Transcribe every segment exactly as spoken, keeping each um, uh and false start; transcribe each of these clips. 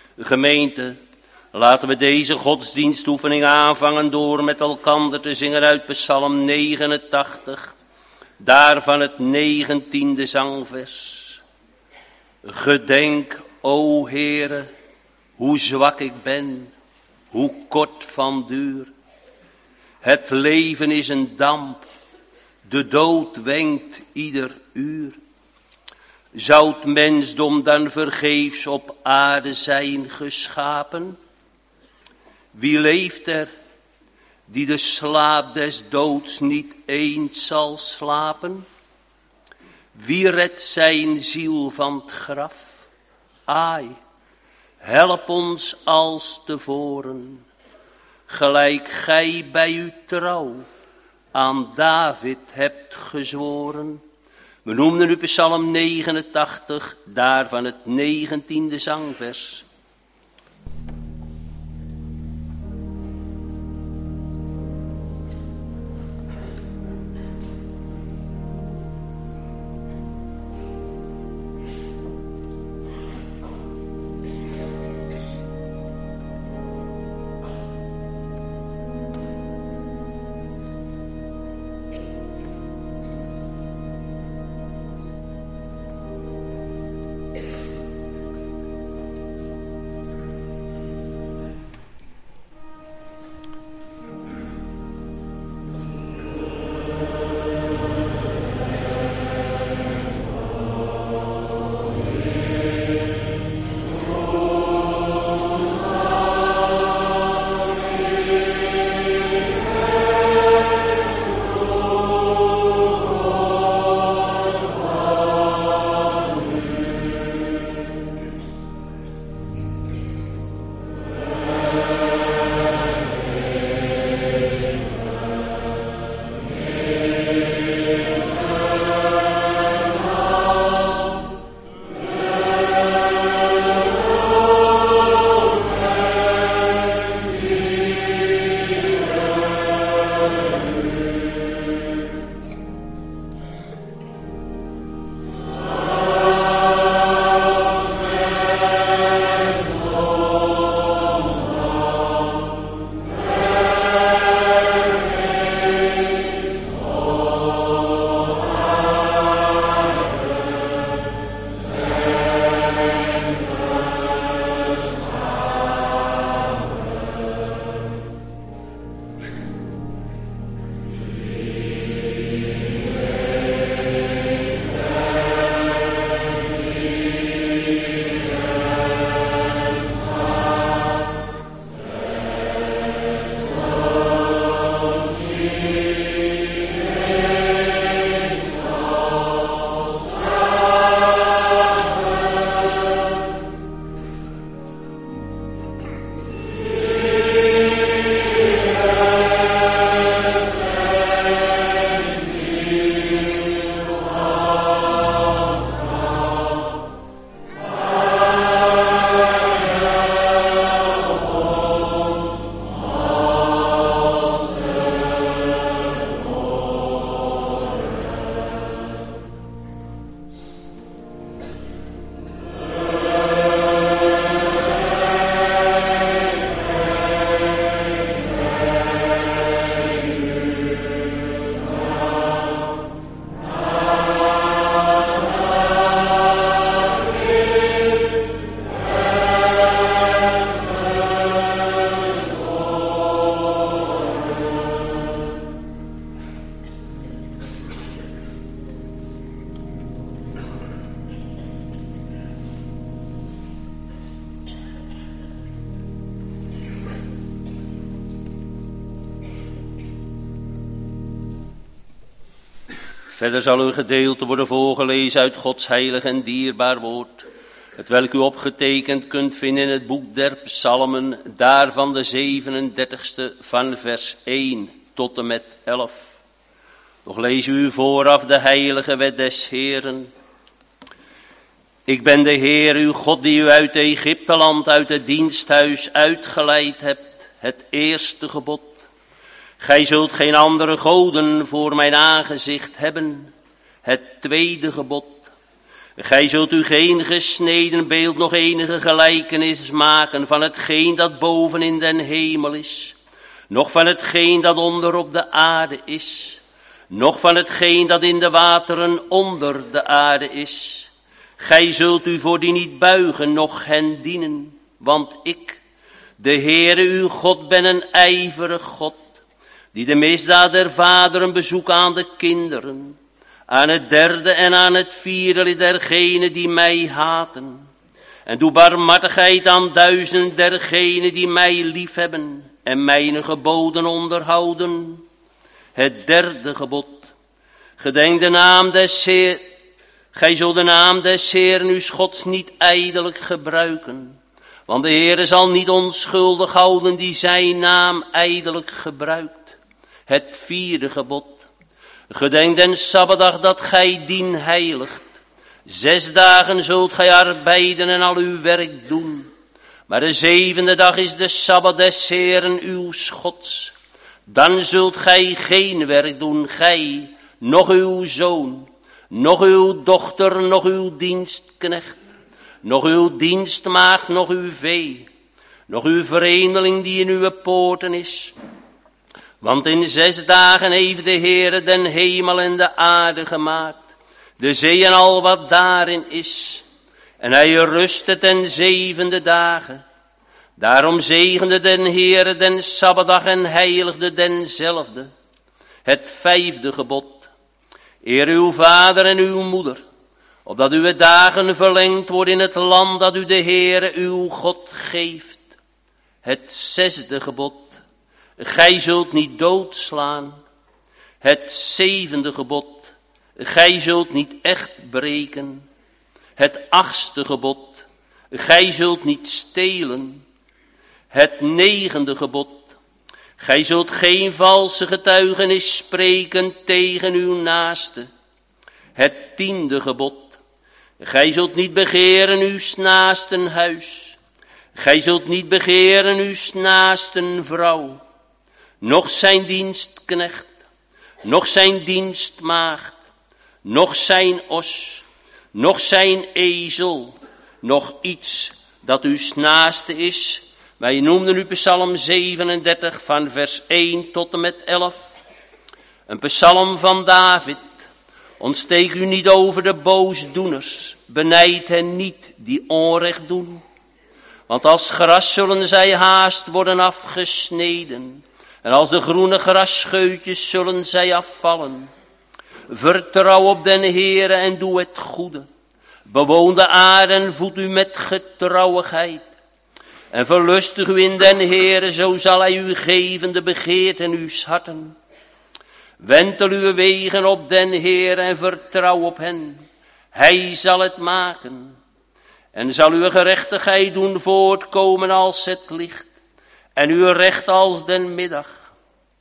Gemeente, laten we deze godsdienstoefening aanvangen door met elkander te zingen uit Psalm negenentachtig, daarvan het negentiende zangvers. Gedenk, o Heere, hoe zwak ik ben, hoe kort van duur. Het leven is een damp, de dood wenkt ieder uur. Zou het mensdom dan vergeefs op aarde zijn geschapen? Wie leeft er, die de slaap des doods niet eens zal slapen? Wie redt zijn ziel van het graf? Ai, help ons als tevoren, gelijk gij bij uw trouw aan David hebt gezworen. We noemden nu Psalm negenentachtig, daarvan het negentiende zangvers. Verder zal een gedeelte worden voorgelezen uit Gods heilig en dierbaar woord, hetwelk u opgetekend kunt vinden in het boek der Psalmen, daarvan de zevenendertigste van vers één tot en met elf. Nog lees u vooraf de heilige wet des Heeren. Ik ben de Heer, uw God, die u uit Egypteland, uit het diensthuis uitgeleid hebt, het eerste gebod. Gij zult geen andere goden voor mijn aangezicht hebben, het tweede gebod. Gij zult u geen gesneden beeld nog enige gelijkenis maken van hetgeen dat boven in den hemel is, noch van hetgeen dat onder op de aarde is, noch van hetgeen dat in de wateren onder de aarde is. Gij zult u voor die niet buigen, noch hen dienen, want ik, de Heere uw God, ben een ijverig God, die de misdaad der vaderen bezoekt aan de kinderen, aan het derde en aan het vierde dergenen die mij haten. En doe barmhartigheid aan duizend dergenen die mij liefhebben en mijn geboden onderhouden. Het derde gebod. Gedenk de naam des Heer. Gij zult de naam des Heeren uw Gods niet ijdelijk gebruiken. Want de Heere zal niet onschuldig houden die zijn naam ijdelijk gebruikt. Het vierde gebod. Gedenk den Sabbatdag dat gij dien heiligt. Zes dagen zult gij arbeiden en al uw werk doen. Maar de zevende dag is de Sabbat des Heeren uw Gods. Dan zult gij geen werk doen, gij, noch uw zoon, noch uw dochter, noch uw dienstknecht, noch uw dienstmaagd, noch uw vee, noch uw vreemdeling die in uw poorten is. Want in zes dagen heeft de Heere den hemel en de aarde gemaakt, de zee en al wat daarin is. En hij rustte ten zevende dagen. Daarom zegende den Heere den Sabbatdag en heiligde denzelfde. Het vijfde gebod. Eer uw vader en uw moeder, opdat uw dagen verlengd worden in het land dat u de Heere uw God geeft. Het zesde gebod. Gij zult niet doodslaan. Het zevende gebod. Gij zult niet echt breken. Het achtste gebod. Gij zult niet stelen. Het negende gebod. Gij zult geen valse getuigenis spreken tegen uw naaste. Het tiende gebod. Gij zult niet begeren uw naasten huis. Gij zult niet begeren uw naasten vrouw. Noch zijn dienstknecht. Noch zijn dienstmaagd. Noch zijn os. Noch zijn ezel. Noch iets dat uw naaste is. Wij noemden u psalm zevenendertig van vers één tot en met elf. Een psalm van David. Ontsteek u niet over de boosdoeners. Benijd hen niet die onrecht doen. Want als gras zullen zij haast worden afgesneden. En als de groene grasscheutjes zullen zij afvallen. Vertrouw op den Heere en doe het goede. Bewoon de aarde en voed u met getrouwigheid. En verlustig u in den Heere, zo zal hij u geven de begeerte in uw harten. Wentel uw wegen op den Heere en vertrouw op hen. Hij zal het maken. En zal uw gerechtigheid doen voortkomen als het licht. En uw recht als den middag.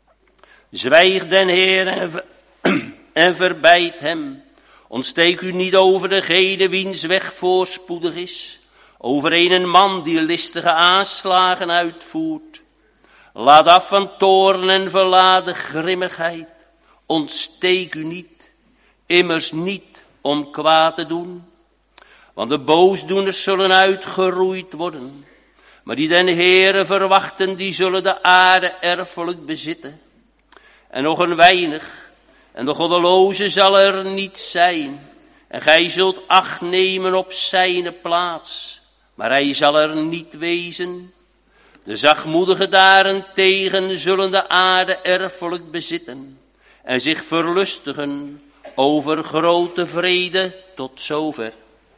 Zwijg den Heere en, ver, en verbijd hem. Ontsteek u niet over degene wiens weg voorspoedig is. Over een man die listige aanslagen uitvoert. Laat af van toorn en verlaat de grimmigheid. Ontsteek u niet, immers niet om kwaad te doen. Want de boosdoeners zullen uitgeroeid worden. Maar die den Heere verwachten, die zullen de aarde erfelijk bezitten. En nog een weinig, en de goddeloze zal er niet zijn. En gij zult acht nemen op zijne plaats. Maar hij zal er niet wezen. De zachtmoedigen daarentegen zullen de aarde erfelijk bezitten. En zich verlustigen over grote vrede. Tot zover.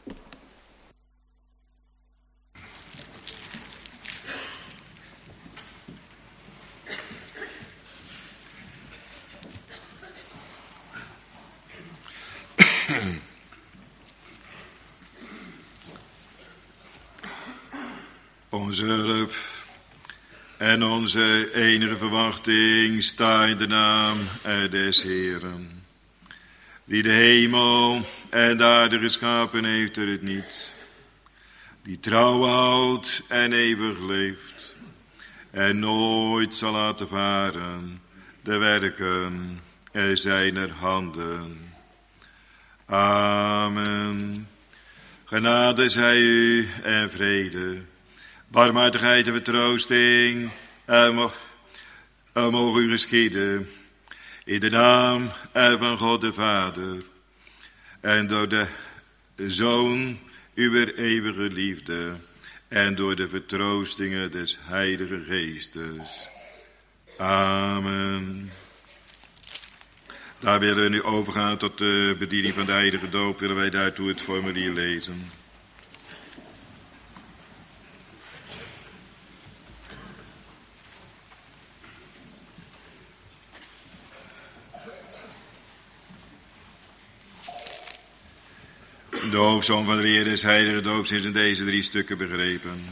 Onze hulp en onze enige verwachting sta in de naam des Heeren. Wie de hemel en de aarde geschapen heeft, er het niet. Die trouw houdt en eeuwig leeft. En nooit zal laten varen de werken zijner handen. Amen. Genade zij u en vrede, barmhartigheid en vertroosting, en mo- en mogen u geschieden, in de naam van God de Vader, en door de Zoon uw eeuwige liefde, en door de vertroostingen des Heilige Geestes. Amen. Daar willen we nu overgaan tot de bediening van de heilige doop. Willen wij daartoe het formulier lezen. De hoofdsom van de Heer des heilige doops is in deze drie stukken begrepen.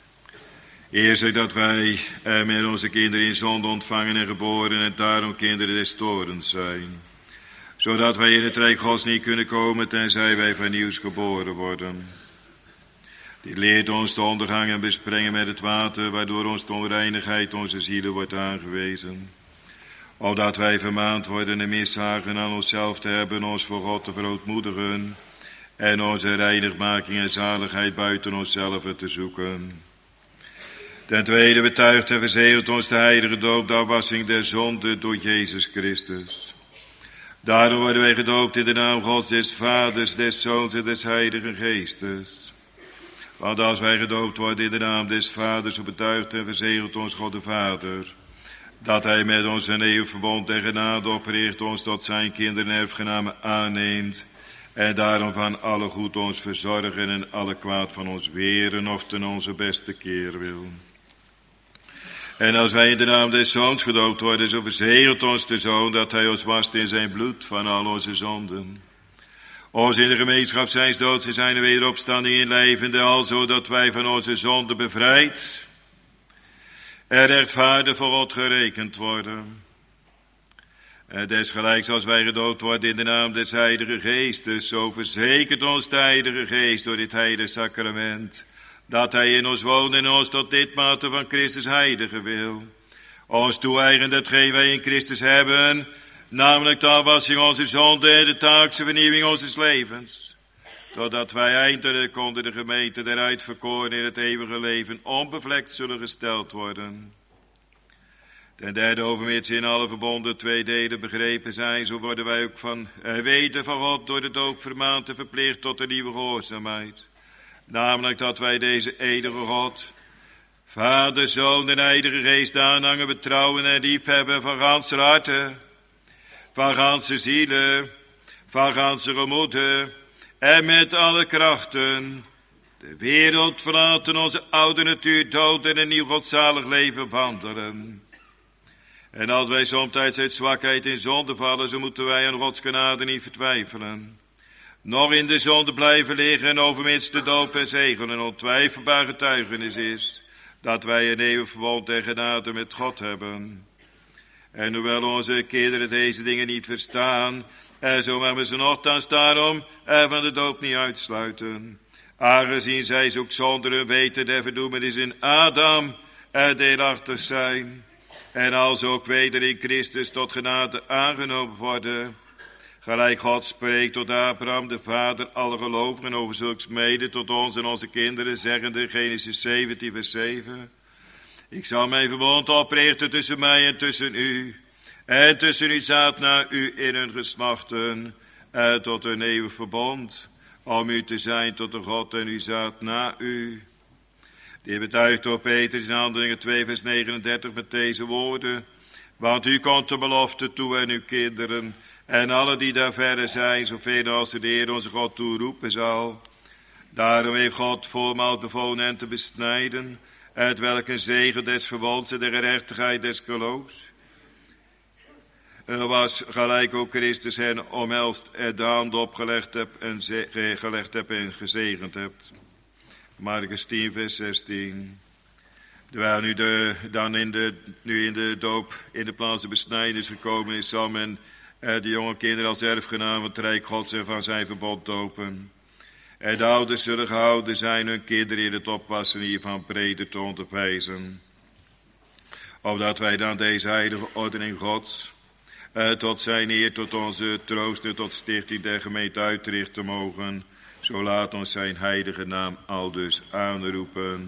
Eerst dat wij er met onze kinderen in zonde ontvangen en geboren en daarom kinderen des torens zijn. Zodat wij in het rijk Gods niet kunnen komen tenzij wij vernieuws geboren worden. Dit leert ons te ondergang en besprengen met het water, waardoor ons de onreinigheid onze zielen wordt aangewezen. Opdat wij vermaand worden en mishagen aan onszelf te hebben, ons voor God te verootmoedigen en onze reinigmaking en zaligheid buiten onszelf te zoeken. Ten tweede betuigt en verzegelt ons de heilige doop de afwassing der zonde door Jezus Christus. Daarom worden wij gedoopt in de naam Gods des Vaders, des Zoons en des Heiligen Geestes. Want als wij gedoopt worden in de naam des Vaders, zo betuigt en verzegelt ons God de Vader, dat hij met ons een eeuwig verbond en genade opricht, ons tot zijn kinderen en erfgenamen aanneemt, en daarom van alle goed ons verzorgen en alle kwaad van ons weren, of ten onze beste keer wil. En als wij in de naam des Zoons gedoopt worden, zo verzegelt ons de Zoon dat hij ons wast in zijn bloed van al onze zonden. Ons in de gemeenschap zijns doods en zijn wederopstanding inlijvende, al zodat wij van onze zonden bevrijd en rechtvaardig voor God gerekend worden. En desgelijks als wij gedoopt worden in de naam des Heilige Geestes, zo verzekert ons de Heilige Geest door dit heilige sacrament, dat hij in ons woont en ons tot dit mate van Christus heilige wil. Ons toe-eigent hetgeen wij in Christus hebben, namelijk de afwassing onze zonde en de taakse vernieuwing onze levens. Totdat wij eindelijk onder de gemeente der uitverkoren in het eeuwige leven onbevlekt zullen gesteld worden. Ten derde, overmits in alle verbonden twee delen begrepen zijn, zo worden wij ook van uh, weten van God door de doop vermaand en verplicht tot de nieuwe gehoorzaamheid. Namelijk dat wij deze eeuwige God, Vader, Zoon en Heilige Geest aanhangen, betrouwen en liefhebben van ganse harte, van ganse zielen, van ganse gemoeden en met alle krachten de wereld verlaten, onze oude natuur dood en een nieuw godzalig leven wandelen. En als wij somtijds uit zwakheid in zonde vallen, zo moeten wij aan Gods genade niet vertwijfelen. Nog in de zonde blijven liggen en overmits de doop en zegel een ontwijfelbaar getuigenis is, dat wij een eeuwig verbond en genade met God hebben. En hoewel onze kinderen deze dingen niet verstaan, en zo mag we ze nogthans daarom en van de doop niet uitsluiten. Aangezien zij ze ook zonder hun weten der verdoemenis in Adam er deelachtig zijn. En als ook weder in Christus tot genade aangenomen worden. Gelijk God spreekt tot Abraham, de vader, alle gelovigen, over zulks mede tot ons en onze kinderen, zeggende, Genesis zeventien, vers zeven. Ik zal mijn verbond oprichten tussen mij en tussen u, en tussen uw zaad na u in hun geslachten, en tot een eeuwig verbond, om u te zijn tot de God en uw zaad na u. Die betuigt door Petrus in Handelingen twee, vers negenendertig met deze woorden. Want u komt de belofte toe en uw kinderen, en alle die daar verre zijn, zoveel als de Heer onze God toeroepen zal. Daarom heeft God voormaals bevolen hen te besnijden, uit welk een zegen des verbonds en de gerechtigheid des geloofs. Er was gelijk ook Christus hen omhelst en de hand opgelegd hebt en, ze- gelegd hebt en gezegend hebt. Markus tien, vers zestien. Terwijl nu, de, dan in de, nu in de doop in de plaats de besnijdenis gekomen is, zal men eh, de jonge kinderen als erfgenaam van het Rijk Gods en van zijn verbond dopen. En de ouders zullen gehouden zijn hun kinderen in het oppassen hiervan prediken te onderwijzen. Opdat wij dan deze heilige ordening Gods eh, tot zijn eer, tot onze troost en tot stichting der gemeente uitrichten mogen, Zo laat ons zijn heilige naam aldus aanroepen.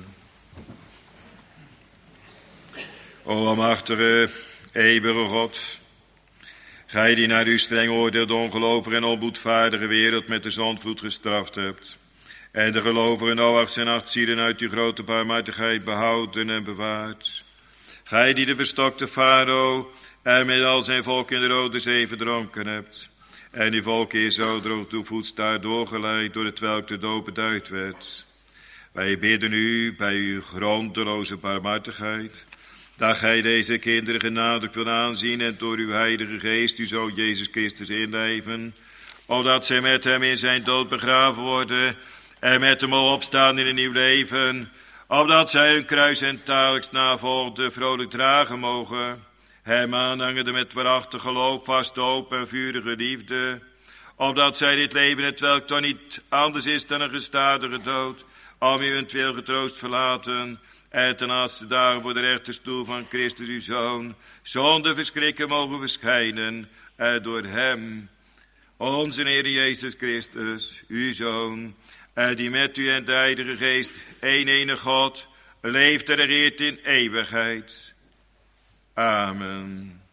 O almachtige, eeuwige God, gij die naar uw streng oordeel de ongelovige en onboedvaardige wereld met de zondvloed gestraft hebt, en de gelovige Noachs en acht zielen uit uw grote barmhartigheid behouden en bewaard. Gij die de verstokte farao en met al zijn volk in de Rode Zee verdronken hebt, en uw volk Israël droog uw voetstaart doorgeleid door het welk de dood beduid werd. Wij bidden u bij uw grondeloze barmhartigheid, dat gij deze kinderen genadig wilt aanzien en door uw heilige geest uw zoon Jezus Christus inlijven, opdat zij met hem in zijn dood begraven worden en met hem al opstaan in een nieuw leven, opdat zij hun kruis en dagelijks navolgde vrolijk dragen mogen, hem aanhangende met waarachtig geloof, vaste hoop en vurige liefde, opdat zij dit leven, het welk toch niet anders is dan een gestadige dood, om uwentwil getroost verlaten, en ten laatste dagen voor de rechterstoel van Christus uw Zoon, zonder verschrikken mogen verschijnen, en door hem, onze Heer Jezus Christus, uw Zoon, en die met u en de Heilige Geest, één enige God, leeft en regeert in eeuwigheid. Amen.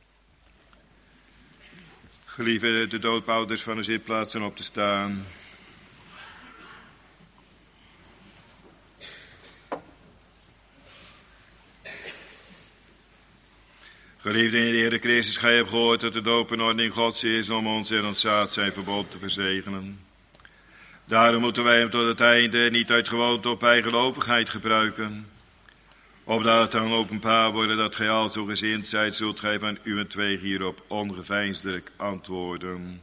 Gelieve de doodbehouders van de zitplaatsen op te staan. Geliefde in de Heer Christus, gij hebt gehoord dat de doop een ordening Gods is om ons en ons zaad zijn verbond te verzegenen. Daarom moeten wij hem tot het einde niet uit gewoonte op bijgelovigheid gebruiken. Opdat het dan openbaar worden dat gij al zo gezind zijt, zult gij van uwentwege hierop ongeveinsdelijk antwoorden.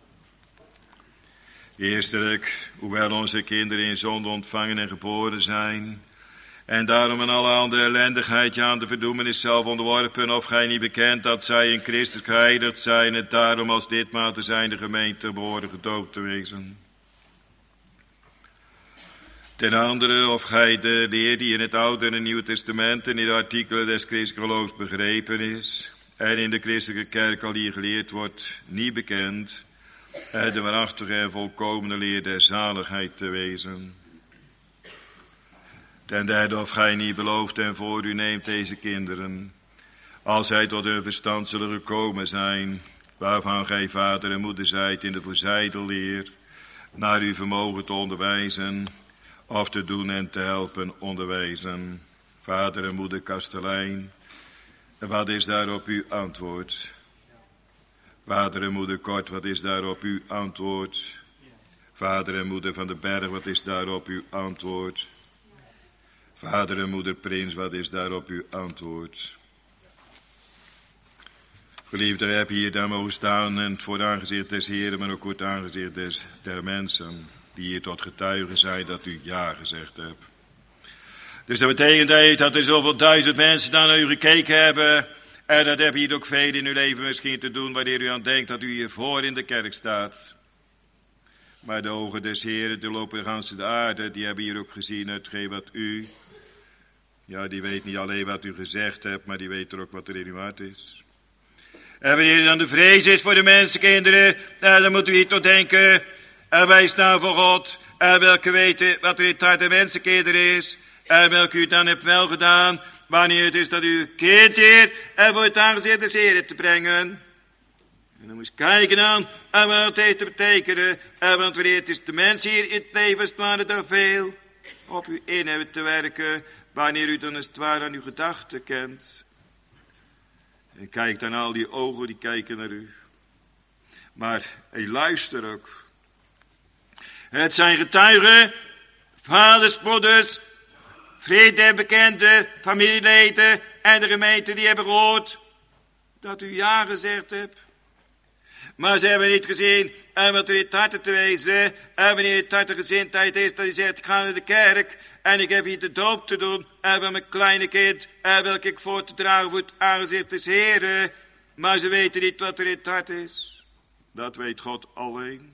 Eerstelijk, hoewel onze kinderen in zonde ontvangen en geboren zijn, en daarom in allerhande ellendigheid aan de verdoemenis zelf onderworpen, of gij niet bekent dat zij in Christus geheiligd zijn, en daarom als lidmaten zijn de gemeente behoren gedoopt te wezen. Ten andere, of gij de leer die in het Oude en het Nieuwe Testament en in de artikelen des christelijke geloofs begrepen is, en in de christelijke kerk al hier geleerd wordt, niet bekend, en de waarachtige en volkomene leer der zaligheid te wezen. Ten derde, of gij niet belooft en voor u neemt deze kinderen, als zij tot hun verstand zullen gekomen zijn, waarvan gij vader en moeder zijt in de voorzijdelleer, naar uw vermogen te onderwijzen, of te doen en te helpen onderwijzen. Vader en moeder kastelein, wat is daarop uw antwoord? Vader en moeder Kort, wat is daarop uw antwoord? Vader en moeder van de Berg, wat is daarop uw antwoord? Vader en moeder Prins, wat is daarop uw antwoord? Geliefde, we hebben hier daar mogen staan en voor het aangezicht des Heren, maar ook voor het aangezicht des, der mensen, die hier tot getuigen zijn dat u ja gezegd hebt. Dus dat betekent dat er zoveel duizend mensen naar u gekeken hebben, en dat heb hier ook veel in uw leven misschien te doen, wanneer u aan denkt dat u hier voor in de kerk staat. Maar de ogen des Heren, die lopen de ganse de aarde, die hebben hier ook gezien hetgeen wat u, ja, die weet niet alleen wat u gezegd hebt, maar die weet er ook wat er in uw hart is. En wanneer dan de vrees is voor de mensenkinderen, nou, dan moeten we hier toch denken, en wij staan voor God, en welke weten wat er in het hart der mensenkinderen is, en welke u dan hebt wel gedaan, wanneer het is dat u kind Heer, en voor het aangezicht des Heren te brengen. En dan moet je kijken dan, en wat het heeft te betekenen, en want wanneer het is de mens hier in het leven, is het ware dan veel op u in hebben te werken, wanneer u dan als het ware aan uw gedachten kent. En kijk dan al die ogen, die kijken naar u. Maar hij luistert ook. Het zijn getuigen, vaders, moeders, vrienden en bekenden, familieleden en de gemeente die hebben gehoord dat u ja gezegd hebt. Maar ze hebben niet gezien, en wat er in het hart te wezen, en wanneer het hart de gezindheid is, dat je zegt, ik ga naar de kerk, en ik heb hier de doop te doen, en van mijn kleine kind, en welke ik voor te dragen voor het aangezicht des Heren, maar ze weten niet wat er in het hart is. Dat weet God alleen.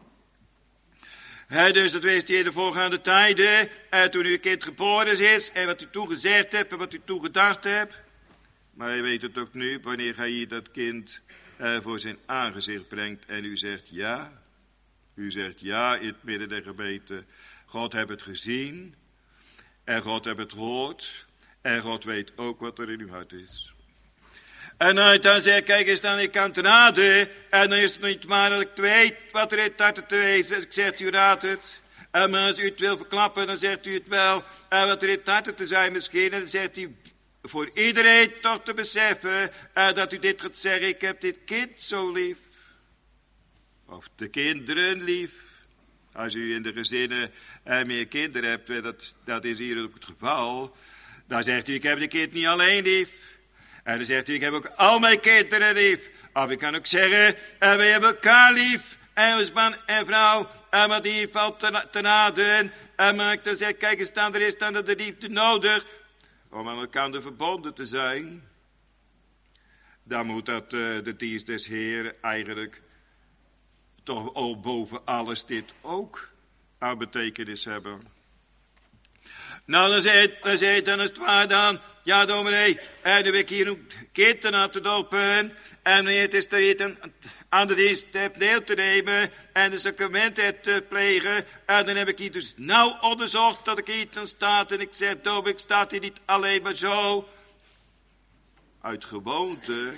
He, dus dat wist hij in de voorgaande tijden, en toen uw kind geboren is, en wat u toegezegd hebt, en wat u toegedacht hebt. Maar hij weet het ook nu, wanneer hij hier dat kind eh, voor zijn aangezicht brengt, en u zegt, ja, U zegt ja in het midden der gemeente. God heeft het gezien. En God heeft het gehoord. En God weet ook wat er in uw hart is. En als je dan zegt, kijk eens dan, ik kan het raden. En dan is het niet maar dat ik weet wat er in het hart te wezen is. Ik zeg, u raadt het. En als u het wil verklappen, dan zegt u het wel. En wat er in het hart te zijn misschien. En dan zegt u, voor iedereen toch te beseffen. Uh, dat u dit gaat zeggen, ik heb dit kind zo lief. Of de kinderen lief. Als u in de gezinnen uh, meer kinderen hebt, uh, dat, dat is hier ook het geval. Dan zegt u, ik heb de kind niet alleen lief. En dan zegt u, ik heb ook al mijn kinderen lief. Of ik kan ook zeggen, uh, wij hebben elkaar lief. En als man en vrouw, en wat hier valt te, te naden. En maar ik dan zeg, kijk eens dan, er is dan de liefde nodig. Om aan elkaar verbonden te zijn. Dan moet dat uh, de dienst des Heeren eigenlijk toch al boven alles dit ook aan betekenis hebben. Nou, dan zei, dan zei dan is het waar dan. Ja, dominee, en dan heb ik hier een kind aan te dopen. En het is er iets aan de dienst deel te nemen. En de sacramenten te plegen. En dan heb ik hier dus nauw onderzocht dat ik hier dan staat. En ik zeg, dominee, ik sta hier niet alleen maar zo. Uit gewoonte.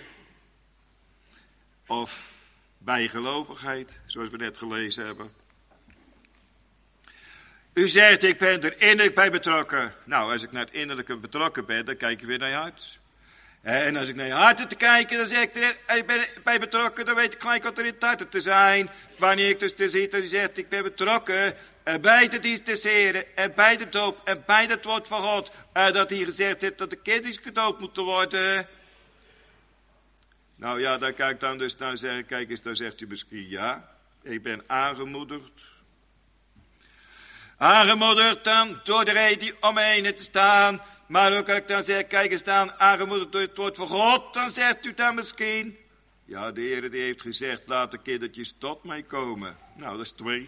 Of bijgelovigheid, zoals we net gelezen hebben. U zegt, ik ben er innerlijk bij betrokken. Nou, als ik naar het innerlijke betrokken ben, dan kijk je weer naar je hart. En als ik naar je hart te kijken, dan zeg ik, er, ik ben bij betrokken, dan weet ik gelijk wat er in het hart te zijn. Wanneer ik dus te ziet en u zegt, ik ben betrokken bij de dienst des Heren, en bij de doop, en bij het woord van God. Dat hier gezegd heeft dat de kinderen gedoopt moeten worden. Nou ja, dan kan ik dan dus dan zeggen, kijk eens, dan zegt u misschien ja, ik ben aangemoedigd. Aangemoedigd dan door de reden die om me heen te staan. Maar ook als ik dan zeg, kijk eens dan, aangemoedigd door het woord van God, dan zegt u dan misschien. Ja, de Heer die heeft gezegd, laat de kindertjes tot mij komen. Nou, dat is twee.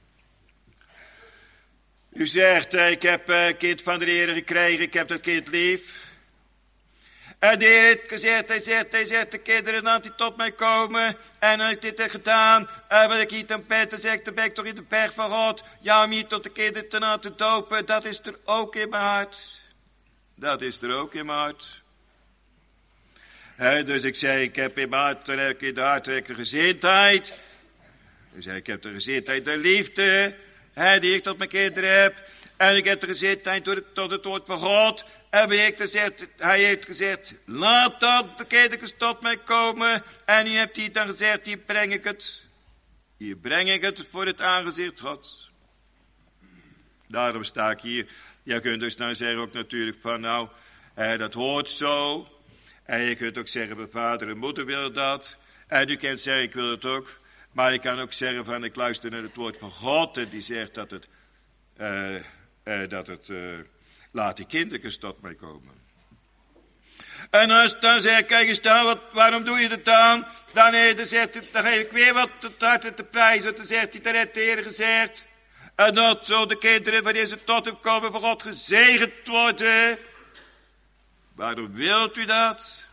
U zegt, ik heb een kind van de Heer gekregen, ik heb dat kind lief. En de Heer heeft gezegd, hij zegt, hij zegt, de kinderen dat die tot mij komen. En dan heb ik dit gedaan. En wat ik hier dan ben, dan zeg ik, dan ben ik toch in de berg van God. Ja, om hier tot de kinderen te laten dopen, dat is er ook in mijn hart. Dat is er ook in mijn hart. He, dus ik zei, ik heb in mijn hart, dan heb ik in de hart heb ik de gezindheid. Dus ik heb de gezindheid der liefde, he, die ik tot mijn kinderen heb. En ik heb de gezindheid door het, tot het woord van God. En hij heeft gezegd, hij heeft gezegd, laat dat de kinderen tot mij komen. En hij heeft hier dan gezegd, hier breng ik het. Hier breng ik het voor het aangezicht Gods. Daarom sta ik hier. Je kunt dus dan zeggen ook natuurlijk van nou, eh, dat hoort zo. En je kunt ook zeggen, mijn vader en moeder willen dat. En u kunt zeggen, ik wil het ook. Maar je kan ook zeggen van, ik luister naar het woord van God. En die zegt dat het, uh, uh, dat het, uh, laat die kinderen tot mij komen. En als dan zeg ik, kijk eens dan, wat, waarom doe je dat dan? Dan, nee, dan, zegt, dan geef ik weer wat tot harte te prijzen. Dan zegt hij, daar heeft de Heer gezegd. En dat zo de kinderen, wanneer ze tot hem komen, van God gezegend worden. Waarom wilt u dat?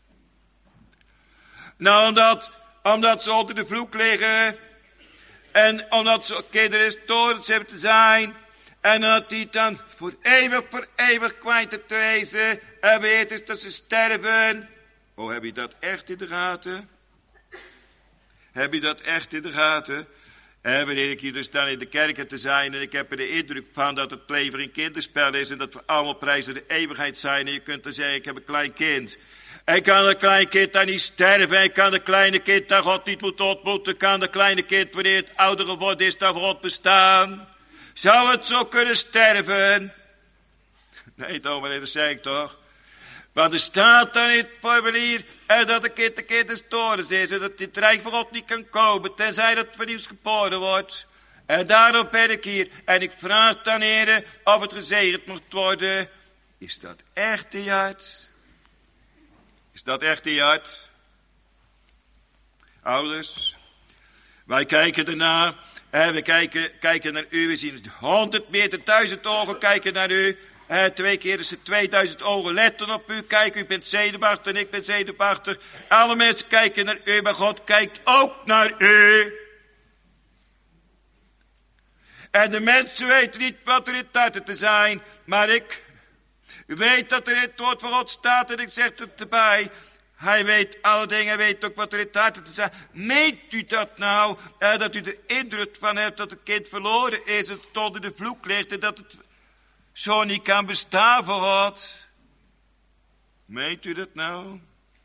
Nou, omdat, omdat ze onder de vloek liggen. En omdat ze kinderen storends hebben te zijn. En dat die dan voor eeuwig, voor eeuwig kwijt te wezen. En weet is dat ze sterven. Oh, heb je dat echt in de gaten? Heb je dat echt in de gaten? En wanneer ik hier dus sta in de kerken te zijn. En ik heb er de indruk van dat het leven een kinderspel is. En dat we allemaal prijzen de eeuwigheid zijn. En je kunt dan zeggen, ik heb een klein kind. En kan een klein kind dan niet sterven? En kan een kleine kind dat God niet moet ontmoeten? Kan een kleine kind, wanneer het ouder geworden is, dan voor God bestaan? Zou het zo kunnen sterven? Nee, dominee, dat zeg ik toch. Want er staat dan in het formulier en dat een kind een kind des torens is. En dat dit rijk van God niet kan komen, tenzij dat vernieuwd geboren wordt. En daarom ben ik hier. En ik vraag dan, heren, of het gezegend moet worden. Is dat echt in je hart? Is dat echt in je hart? Ouders, wij kijken ernaar. En we kijken, kijken naar u. We zien honderd meter, duizend ogen kijken naar u. Uh, twee keer is het tweeduizend ogen letten op u. Kijk, u bent zedebachter en ik ben zedebachter. Alle mensen kijken naar u, maar God kijkt ook naar u. En de mensen weten niet wat er in het hart te zijn. Maar ik weet dat er in het woord van God staat en ik zeg het erbij. Hij weet alle dingen, hij weet ook wat er in het hart te zijn. Meent u dat nou, eh, dat u de indruk van hebt dat het kind verloren is, dat het onder de vloek ligt en dat het zo niet kan bestaan voor God? Meent u dat nou?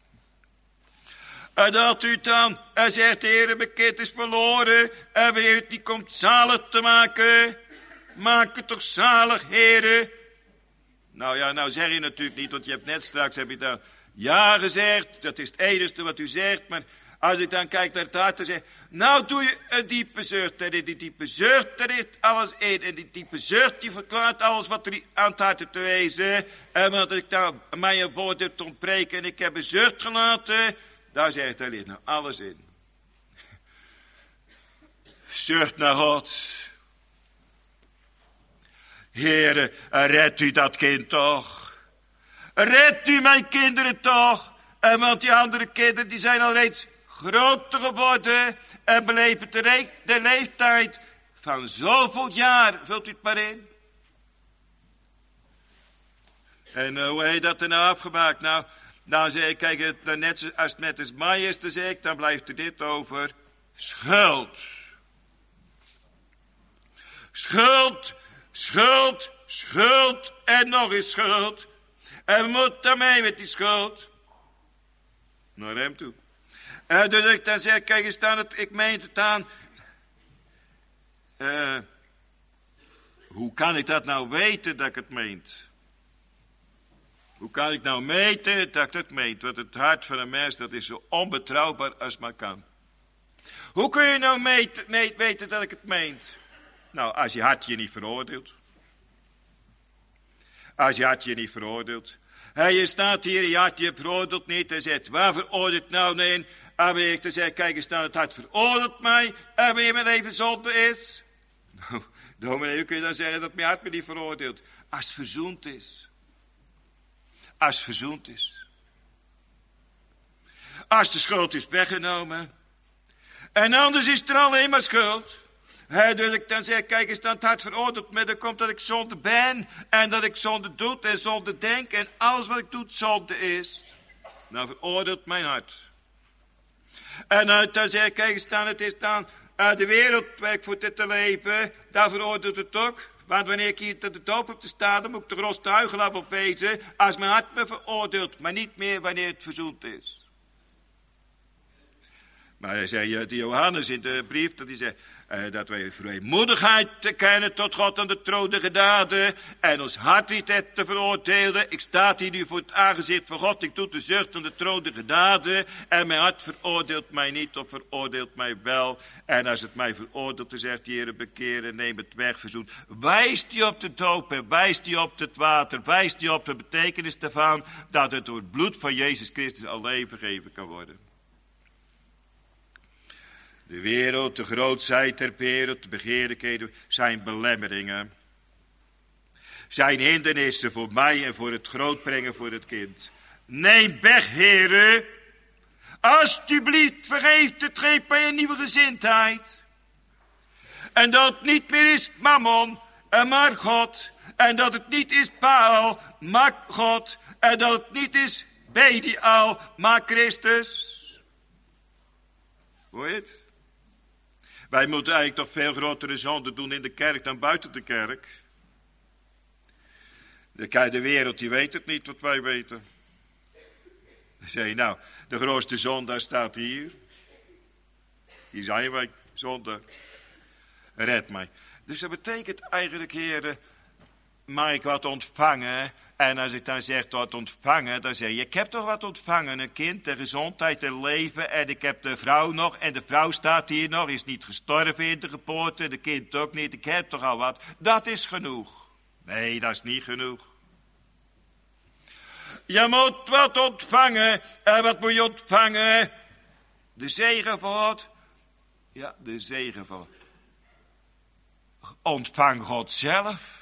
En dat u dan en zegt, de Heer, mijn kind is verloren en wanneer het niet komt zalig te maken, maak het toch zalig, Heer. Nou ja, nou zeg je natuurlijk niet, want je hebt net straks, heb je dan ja gezegd, dat is het enige wat u zegt, maar als ik dan kijk naar het hart, dan zeg nou doe je een diepe zucht, en die diepe zucht, daar ligt alles in, en die diepe zucht, die verklaart alles wat er aan het hart te wezen, en wat ik dan mijn woord heb te ontbreken, en ik heb een zucht gelaten, daar zegt, daar ligt nou alles in. Zucht naar God. Heere, red u dat kind toch. Red u mijn kinderen toch. En want die andere kinderen die zijn al reeds groter geworden. En beleven de, re- de leeftijd van zoveel jaar. Vult u het maar in. En uh, hoe heet dat er nou afgemaakt? Nou, nou zeg ik, kijk, het, net, als het net als mij is, dan zeg ik, dan blijft er dit over. Schuld. Schuld, schuld, schuld en nog eens schuld. En we moeten daarmee met die schuld naar hem toe. En dus ik dan zeg, kijk eens dan, het, ik meen het aan. Uh, hoe kan ik dat nou weten dat ik het meent? Hoe kan ik nou meten dat ik het meent? Want het hart van een mens, dat is zo onbetrouwbaar als maar kan. Hoe kun je nou meet, meet, weten dat ik het meent? Nou, als je hart je niet veroordeelt. Als je hart je niet veroordeelt. En je staat hier, je hart je veroordeelt niet. En zegt, waar veroordeelt nou nee? En wanneer ik dan zeg, kijk eens dan, het hart veroordeelt mij. En wanneer mijn leven zonde is. Nou, dominee, hoe kun je dan zeggen dat mijn hart me niet veroordeelt? Als het verzoend is. Als het verzoend is. Als de schuld is weggenomen. En anders is er alleen maar schuld. He, dus ik dan zeg, kijk eens, dan het hart veroordeelt me, dan komt dat ik zonde ben, en dat ik zonde doe en zonde denk, en alles wat ik doe zonde is. Nou veroordeelt mijn hart. En dan, dan zeg ik, kijk eens, dan het is dan uh, de wereld waar ik voor dit te leven, daar veroordeelt het ook. Want wanneer ik hier te de doop heb te staan, dan moet ik de grootste huichelaar op wezen, als mijn hart me veroordeelt, maar niet meer wanneer het verzoend is. Maar hij zei, die Johannes in de brief, dat hij zei, uh, dat wij vrijmoedigheid te kennen tot God aan de troon der genade, en ons hart niet te veroordelen. Ik sta hier nu voor het aangezicht van God, ik doe de zucht aan de troon der genade, en mijn hart veroordeelt mij niet, of veroordeelt mij wel. En als het mij veroordeelt, dan zegt de Heer, bekeren, neem het weg, verzoen. Wijst hij op de doop, en wijst hij op het water, wijst hij op de betekenis daarvan, dat het door het bloed van Jezus Christus alleen vergeven kan worden. De wereld, de grootheid der wereld, de begeerlijkheden zijn belemmeringen. Zijn hindernissen voor mij en voor het grootbrengen voor het kind. Neem weg, heren. Alsjeblieft, vergeef het, geef mij een nieuwe gezindheid. En dat het niet meer is Mammon, maar God. En dat het niet is Baal, maar God. En dat het niet is Belial, maar Christus. Hoor je het? Wij moeten eigenlijk toch veel grotere zonden doen in de kerk dan buiten de kerk. De, de wereld die weet het niet wat wij weten. Dan zeg je nou, de grootste zondaar staat hier. Hier zijn wij, zonde. Red mij. Dus dat betekent eigenlijk, heren, mag ik wat ontvangen? En als ik dan zeg wat ontvangen, dan zeg je, ik heb toch wat ontvangen, een kind, de gezondheid, een leven, en ik heb de vrouw nog, en de vrouw staat hier nog, is niet gestorven in de geboorte, de kind ook niet, ik heb toch al wat. Dat is genoeg. Nee, dat is niet genoeg. Je moet wat ontvangen, en wat moet je ontvangen? De zegen van God. Ja, de zegen van God. Ontvang God zelf.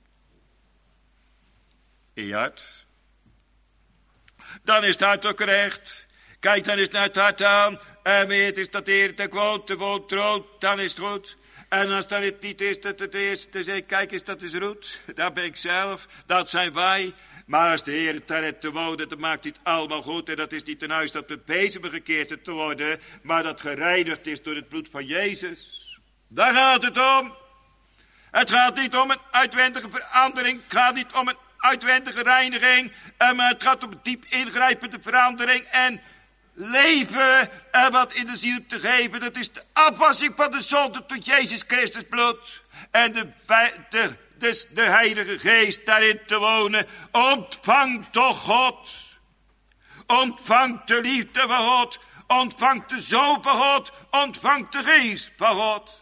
In je hart. Dan is het hart ook recht. Kijk, dan is het naar het hart aan. En weet is dat Heer te woont, te woont troon. Dan is het goed. En als dat het niet is, dat het is, dan zeg ik, kijk eens, dat is Ruud. Dat ben ik zelf, dat zijn wij. Maar als de Heer het daar heeft te wonen, dan maakt hij het allemaal goed. En dat is niet een huis dat met bezem gekeerd te worden, maar dat gereinigd is door het bloed van Jezus. Daar gaat het om. Het gaat niet om een uitwendige verandering. Het gaat niet om een uitwendige reiniging. Maar het gaat om een diep ingrijpende verandering. En leven en wat in de ziel te geven. Dat is de afwassing van de zonde tot Jezus Christus bloed. En de, de, dus de Heilige Geest daarin te wonen. Ontvangt toch God. Ontvangt de liefde van God. Ontvangt de Zoon van God. Ontvangt de Geest van God.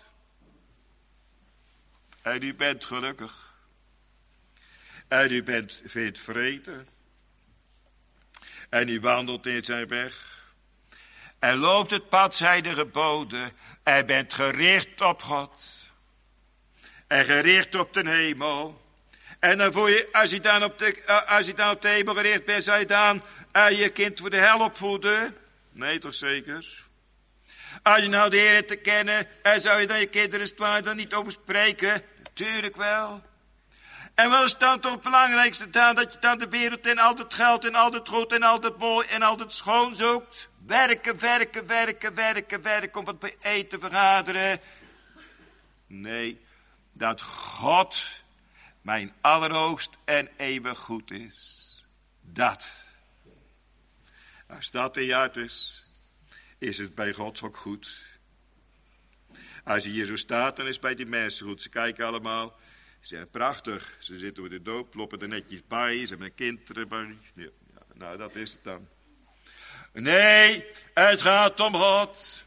En u bent gelukkig. En u bent, vindt vrede. En u wandelt in zijn weg. En loopt het pad zijde geboden. En bent gericht op God. En gericht op de hemel. En dan voel je, als je dan op de, als je dan op de hemel gericht bent, zou je dan uh, je kind voor de hel opvoeden? Nee, toch zeker? Als je nou de Heer te kennen, en zou je dan je kinderen dan niet over spreken? Natuurlijk wel. En wat is dan toch het belangrijkste dan? Dat je dan de wereld en al het geld en al het goed en al het mooi en al het schoon zoekt? Werken, werken, werken, werken, werken om wat bijeen te vergaderen. Nee, dat God mijn allerhoogst en eeuwig goed is. Dat. Als dat in je hart is, is het bij God ook goed. Als je hier zo staat, dan is het bij die mensen goed. Ze kijken allemaal. Ze zeggen, prachtig. Ze zitten voor de doop, lopen er netjes bij. Ze hebben een kind erbij. Ja, nou, dat is het dan. Nee, het gaat om God.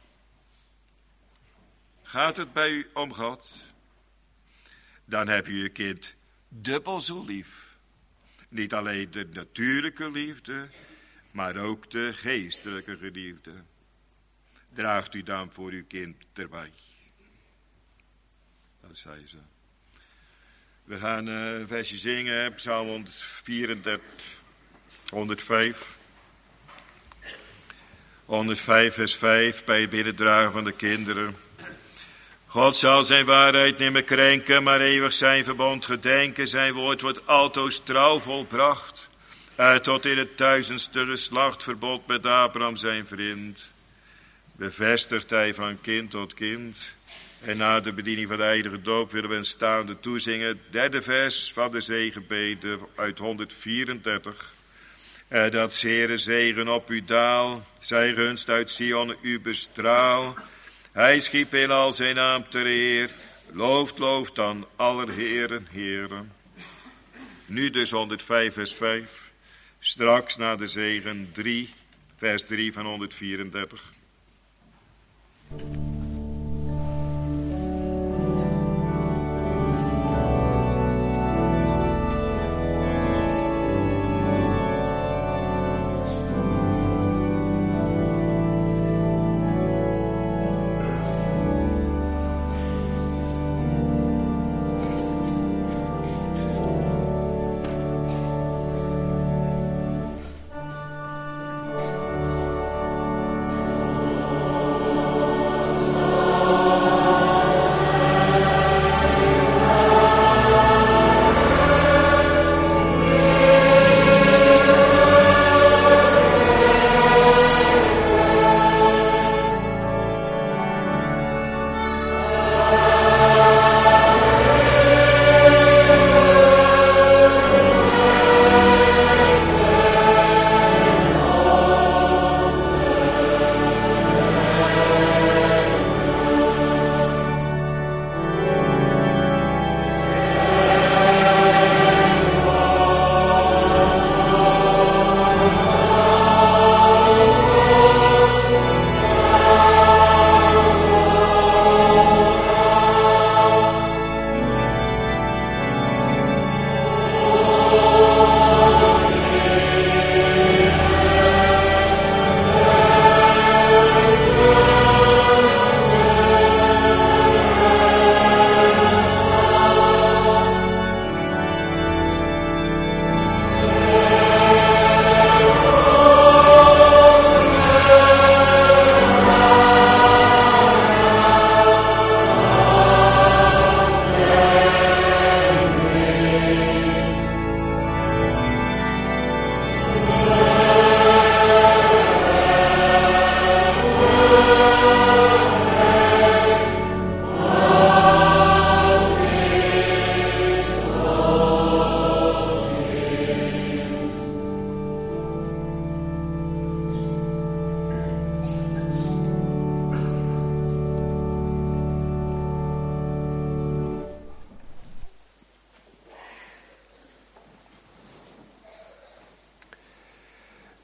Gaat het bij u om God? Dan heb je je kind dubbel zo lief. Niet alleen de natuurlijke liefde, maar ook de geestelijke liefde. Draagt u dan voor uw kind erbij. Dat zei ze. We gaan een versje zingen, Psalm honderdvierendertig, honderdvijf. honderdvijf vers vijf, bij het binnendragen van de kinderen. God zal zijn waarheid niet meer krenken, maar eeuwig zijn verbond gedenken. Zijn woord wordt altoos trouw volbracht. Uh, tot in het duizendste geslacht verbond met Abraham zijn vriend. Bevestigt hij van kind tot kind. En na de bediening van de heilige doop willen we een staande toezingen. Derde vers van de zegenbeden uit honderdvierendertig. Uh, dat zere zegen op u daal. Zij gunst uit Sion u bestraal. Hij schiep in al zijn naam ter eer. Looft, looft dan aller heren, heren. Nu dus honderdvijf vers vijf. Straks na de zegen drie, vers drie van honderdvierendertig.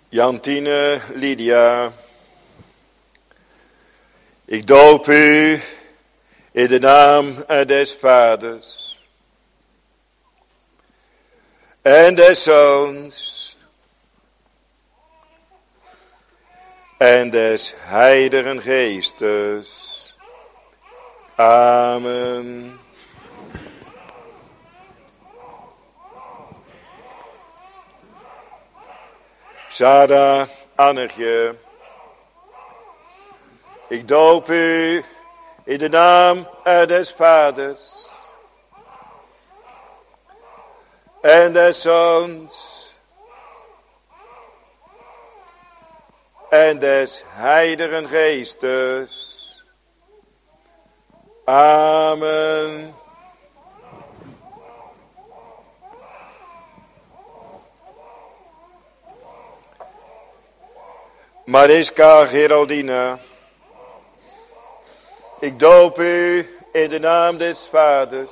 Jantine Lydia, ik doop u in de naam des Vaders en des Zoons en des Heiligen Geestes. Amen. Sarah Annetje, ik doop u in de naam des Vaders en des Zoons en des Heiligen Geestes. Amen. Mariska Geraldine, ik doop u in de naam des Vaders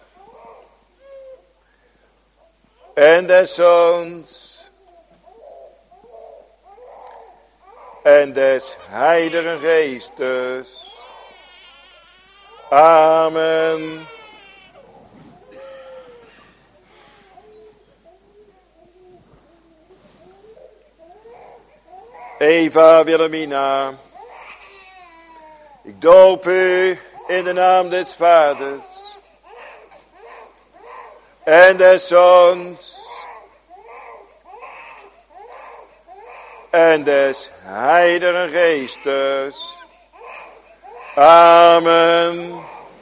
en des Zoons en des Heiligen Geestes. Amen. Eva Wilhelmina, ik doop u in de naam des Vaders en des Zoons en des Heiligen Geestes. Amen.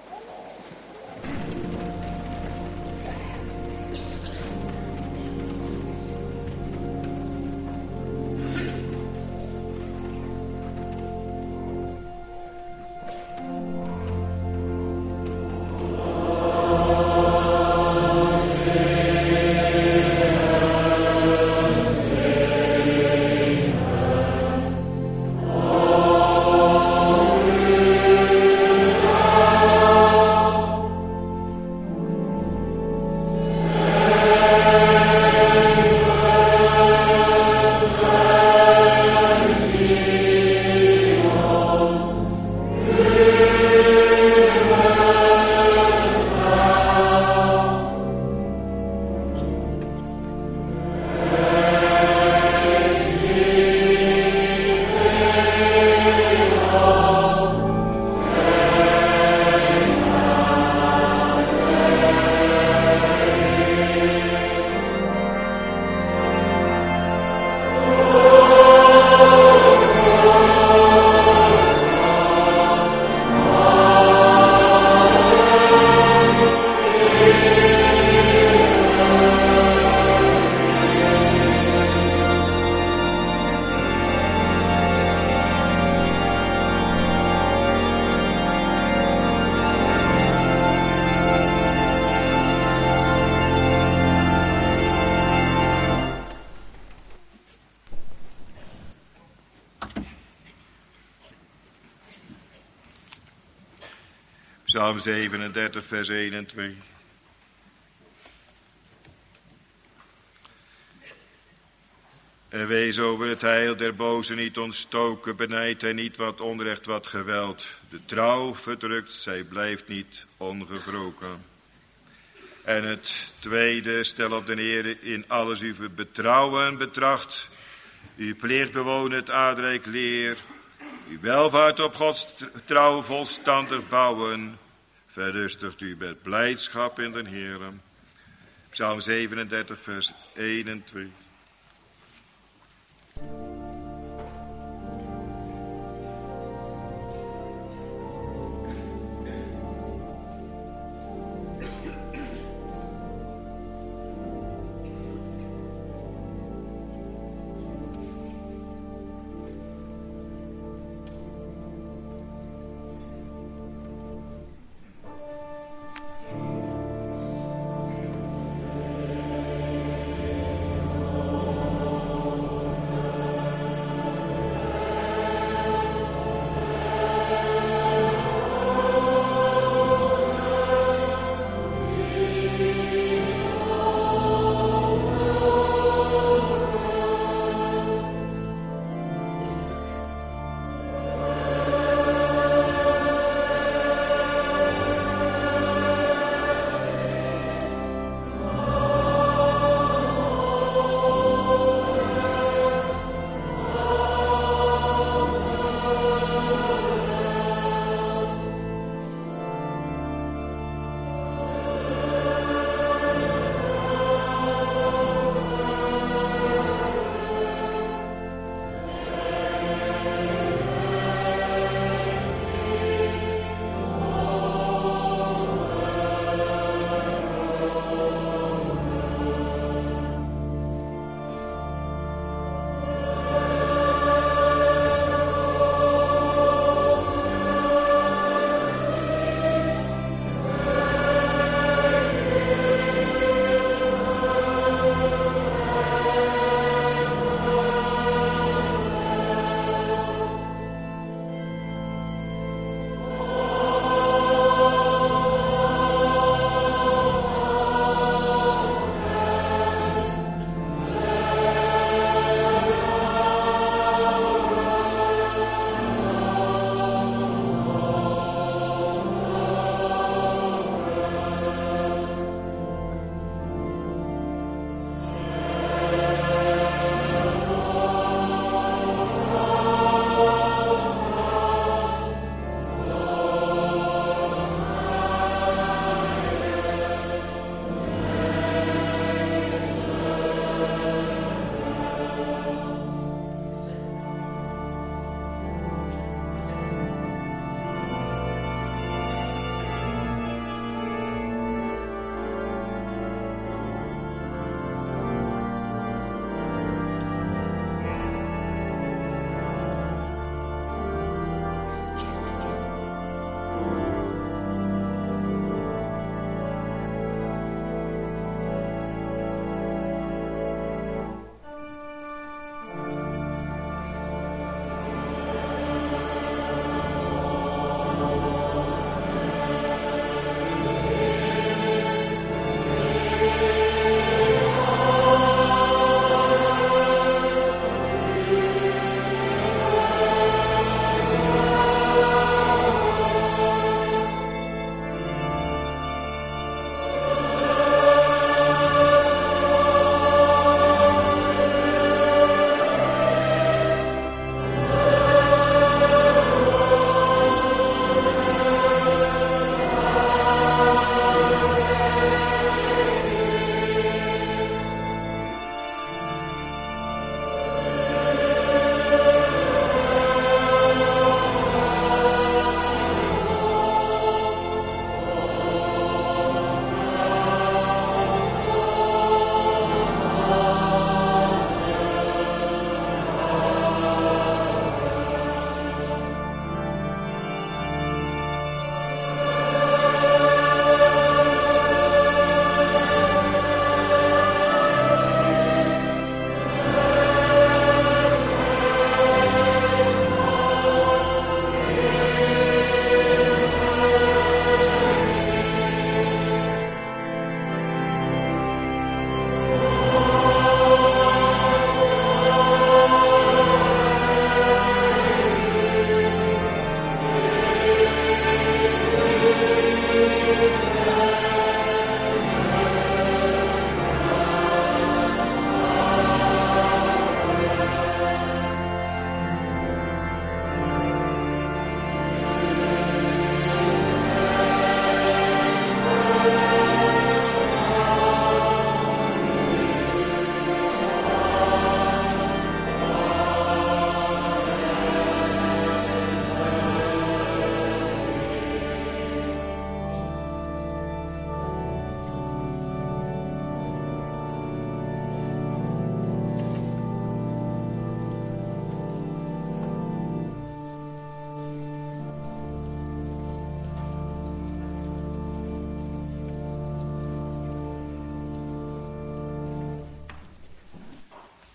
Psalm zevenendertig, vers één en twee. En wees over het heil der bozen niet ontstoken, benijd hij niet wat onrecht, wat geweld. De trouw verdrukt, zij blijft niet ongewroken. En het tweede, stel op de Heer in alles uw betrouwen betracht. Uw plicht bewonen het aardrijk leer. Uw welvaart op Gods trouw volstandig bouwen. Verrustigt u met blijdschap in den Heere. Psalm zevenendertig, vers één en twee.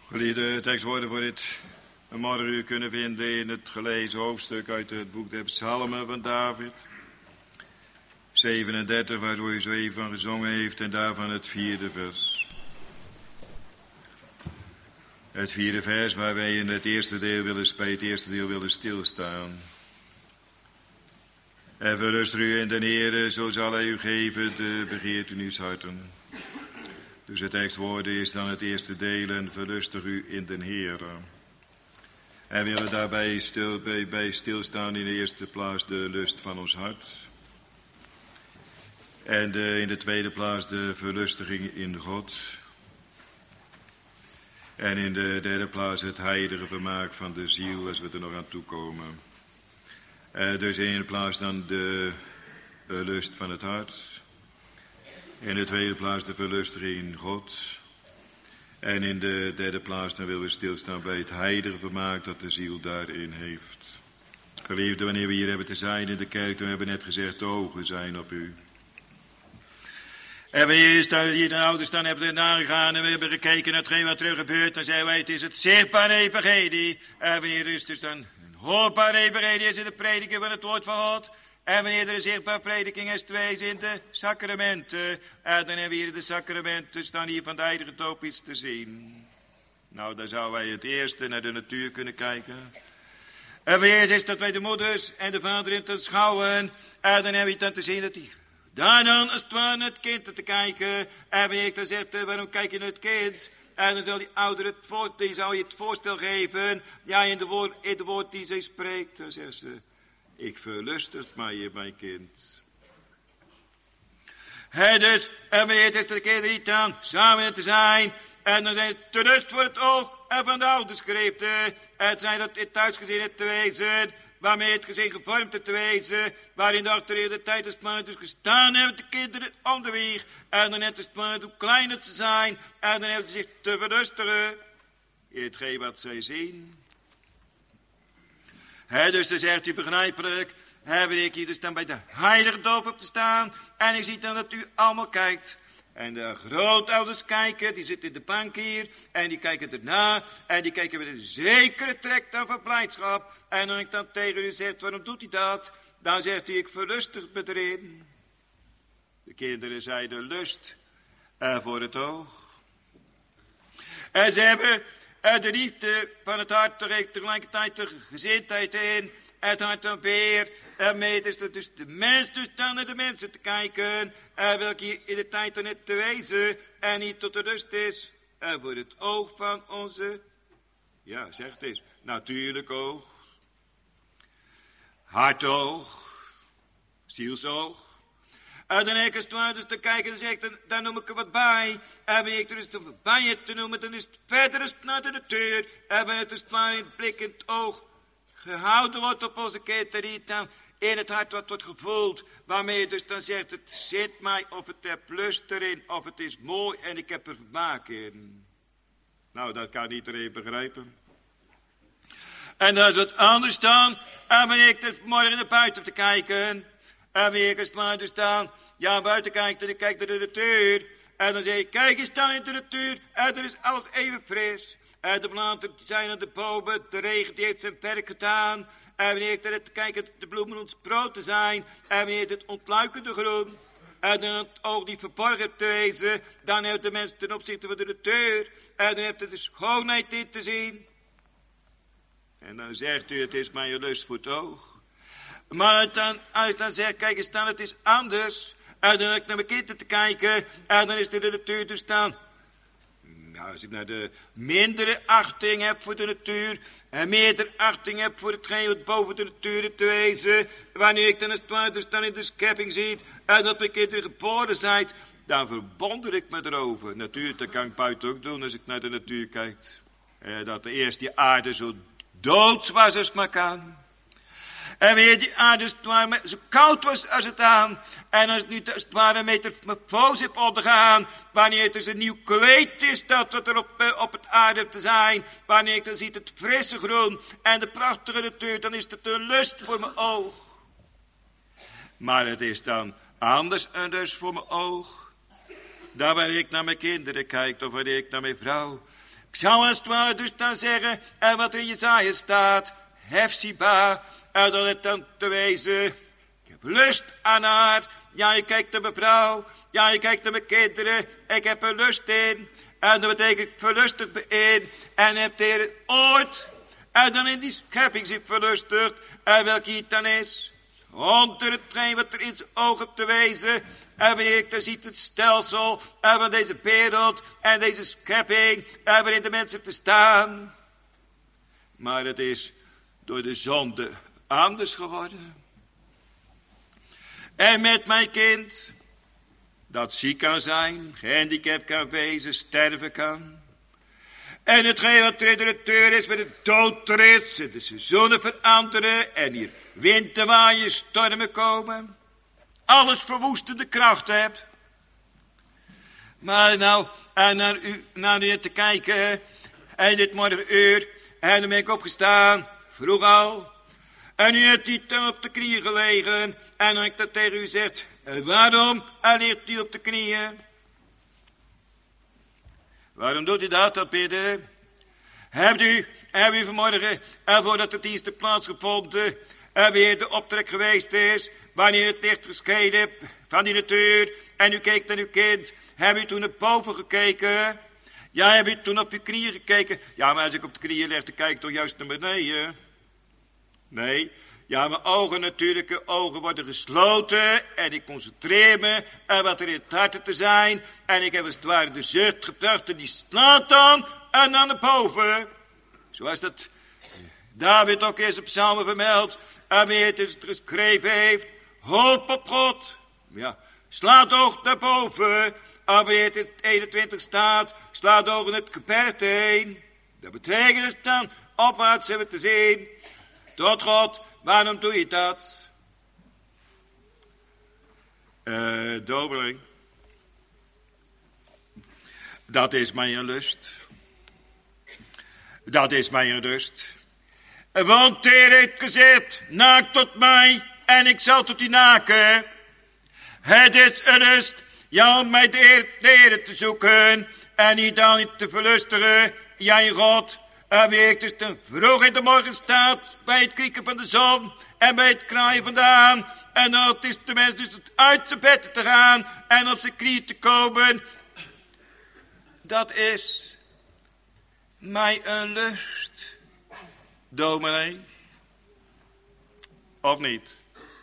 Geliefde tekstwoorden voor dit morgenuur kunnen vinden in het gelezen hoofdstuk uit het boek der Psalmen van David. zevenendertig, waar u zo even van gezongen heeft, en daarvan het vierde vers. Het vierde vers waar wij in het eerste deel willen, bij het eerste deel willen stilstaan. En verrust u in de Heere, zo zal hij u geven de begeerte uws harten. Dus het tekstwoord is dan het eerste deel, en verrustig u in de Heere. En we willen daarbij stil, bij, bij stilstaan in de eerste plaats de lust van ons hart. En de, in de tweede plaats de verlustiging in God. En in de derde plaats het heilige vermaak van de ziel, als we er nog aan toekomen. Uh, dus in de plaats dan de uh, lust van het hart. In de tweede plaats de verlustiging in God. En in de derde plaats dan willen we stilstaan bij het heilige vermaak dat de ziel daarin heeft. Geliefde, wanneer we hier hebben te zijn in de kerk, dan hebben we net gezegd, de ogen zijn op u. En wanneer hier de ouders dan hebben nagegaan en we hebben gekeken naar hetgeen wat er gebeurt, dan zeggen wij, het is het zichtbare evangelie. En wanneer is dus dan een hoorbare evangelie, is het de prediking van het woord van God. En wanneer er een zichtbare prediking is, twee in de sacramenten. En dan hebben we hier de sacramenten, staan hier van de heilige doop iets te zien. Nou, dan zouden wij het eerste naar de natuur kunnen kijken. En wanneer is dat wij de moeders en de vader in te schouwen. En dan hebben we het dan te zien dat die... Daar dan als het ware naar het kind te kijken. En wanneer ik dan zeg, waarom kijk je naar het kind? En dan zal die ouder het, voor, die zou je het voorstel geven. Ja, in de woord, in de woord die zij spreekt. Dan zegt ze, ik verlustig mij, mijn kind. Hij dus, en wanneer is de kinderen niet aan samen te zijn. En dan zijn het te rust voor het oog en van de ouders grepen. En het zijn dat het thuisgezin te wezen. Waarmee het gezin gevormd te wezen, waarin de achter de tijd is maar dus gestaan hebben de kinderen onderweg. En dan heeft het maar hoe klein het ze zijn, en dan hebben ze zich te verrustigen in hetgeen wat zij zien. He, dus dan zegt u begrijpelijk, hebben ik hier dus dan bij de heilige doop op te staan, en ik zie dan dat u allemaal kijkt. En de grootouders kijken, die zitten in de bank hier. En die kijken erna. En die kijken met een zekere trek dan van blijdschap. En als ik dan tegen u zeg, waarom doet hij dat? Dan zegt hij, ik verlustig me erin. De kinderen zeiden lust uh, voor het oog. En ze hebben uh, de liefde van het hart tegelijkertijd de gezindheid in. Het hart dan weer, en mee is dat dus de mens dus dan naar de mensen te kijken, en welke hier in de tijd dan net te wezen, en niet tot de rust is, en voor het oog van onze, ja zeg het eens, natuurlijk oog, hartoog, zielsoog. En dan heb ik het waar dus te kijken, dan zeg ik, dan, dan noem ik er wat bij. En wanneer ik er dus bij heb te noemen, dan is het verder naar de natuur, en wanneer het dus maar in het blik in het oog gehouden wordt op onze keterie, dan in het hart wat wordt gevoeld, waarmee je dus dan zegt, het zit mij, of het heb lust erin, of het is mooi en ik heb er vermaak in. Nou, dat kan iedereen begrijpen. En dat is wat anders dan, en wanneer ik er morgen naar buiten te kijken, en wanneer ik er maar dus dan, ja, buiten kijkt en ik kijk naar de natuur, en dan zeg ik, kijk eens dan in de natuur, en er is alles even fris. En de bladeren zijn aan de bomen, de regen die heeft zijn werk gedaan. En wanneer ik er te kijken, de bloemen ontsproten zijn. En wanneer het ontluikende groen. En dan het oog niet verborgen te wezen. Dan heeft de mens ten opzichte van de natuur. En dan heeft het de schoonheid in te zien. En dan zegt u, het is mijn lust voor het oog. Maar als dan, als dan zegt, kijk eens dan, het is anders. En dan heb ik naar mijn kinderen te kijken. En dan is er de natuur dus dan. Nou, als ik naar de mindere achting heb voor de natuur, en meerdere achting heb voor hetgeen wat boven de natuur te wezen, wanneer ik dan als het ware dus dan in de schepping zie, en dat mijn kinderen geboren zijn, dan verwonder ik me erover. Natuurlijk, dat kan ik buiten ook doen als ik naar de natuur kijk. Eh, dat de eerst die aarde zo doods was als het maar kan. En weer die aarde als het ware zo koud was als het aan. En als het nu als het ware een metamorfose heeft ondergaan. Wanneer het dus een nieuw kleed is dat wat er op, op het aarde te zijn. Wanneer ik dan ziet het frisse groen en de prachtige natuur. Dan is het een lust voor mijn oog. Maar het is dan anders een lust voor mijn oog. Dan wanneer ik naar mijn kinderen kijk of wanneer ik naar mijn vrouw. Ik Ik zou als het ware dus dan zeggen, en wat er in Jesaja staat, Hefziba, en dat het dan te wezen, ik heb lust aan haar. Ja, je kijkt naar mijn vrouw, ja, je kijkt naar mijn kinderen, ik heb er lust in. En dat betekent, ik verlustig me in, en heb de Heer ooit, en dan in die schepping zich verlustigd, en welke het dan is, onder hetgeen wat er in zijn ogen te wezen, en wanneer ik dan ziet het stelsel, en van deze wereld, en deze schepping, en waarin de mensen te staan. Maar het is door de zonde anders geworden. En met mijn kind, dat ziek kan zijn, gehandicapt kan wezen, sterven kan. En hetgeen wat er in de deur is, met de dood er is, en de seizoenen veranderen, en hier winterwaaien, stormen komen. Alles verwoestende kracht hebt. Maar nou, en naar u, naar u te kijken, en dit morgenuur, en dan ben ik opgestaan, vroeg al. En u hebt u dan op de knieën gelegen, en dan ik dat tegen u zeg, waarom ligt u op de knieën? Waarom doet u dat, dat bidden? Hebt u, hebt u vanmorgen, en voordat de dienst heeft plaatsgevonden, en weer de optrek geweest is, wanneer het licht gescheiden van die natuur, en u keek naar uw kind, hebt u toen naar boven gekeken? Ja, hebt u toen op uw knieën gekeken? Ja, maar als ik op de knieën leg, dan kijk ik toch juist naar beneden? Nee, ja, mijn ogen, natuurlijke ogen worden gesloten, en ik concentreer me, en wat er in het hart te zijn, en ik heb als het ware de zucht gedacht, en die slaat dan, en dan naar boven. Zoals dat David ook eens op psalmen vermeldt, en wie het geschreven heeft, hoop op God. Ja, slaat oog naar boven, en wie het in eenentwintig staat, slaat ogen het gebergte heen. Dat betekent het dan, opwaarts hebben te zien. Tot God, waarom doe je dat? Uh, dobeling. Dat is mijn lust. Dat is mijn rust. Want de Heer heeft gezegd, naak tot mij, en ik zal tot u naken. Het is een lust, ja, om mij de Heer, de Heer te zoeken, en niet dan niet te verlustigen, jij God. En wie ik dus te vroeg in de morgen staat, bij het krieken van de zon, en bij het kraaien van de haan, en dan het is de mens dus uit zijn bed te gaan, en op zijn knieën te komen. Dat is mij een lust. Dominee. Of niet?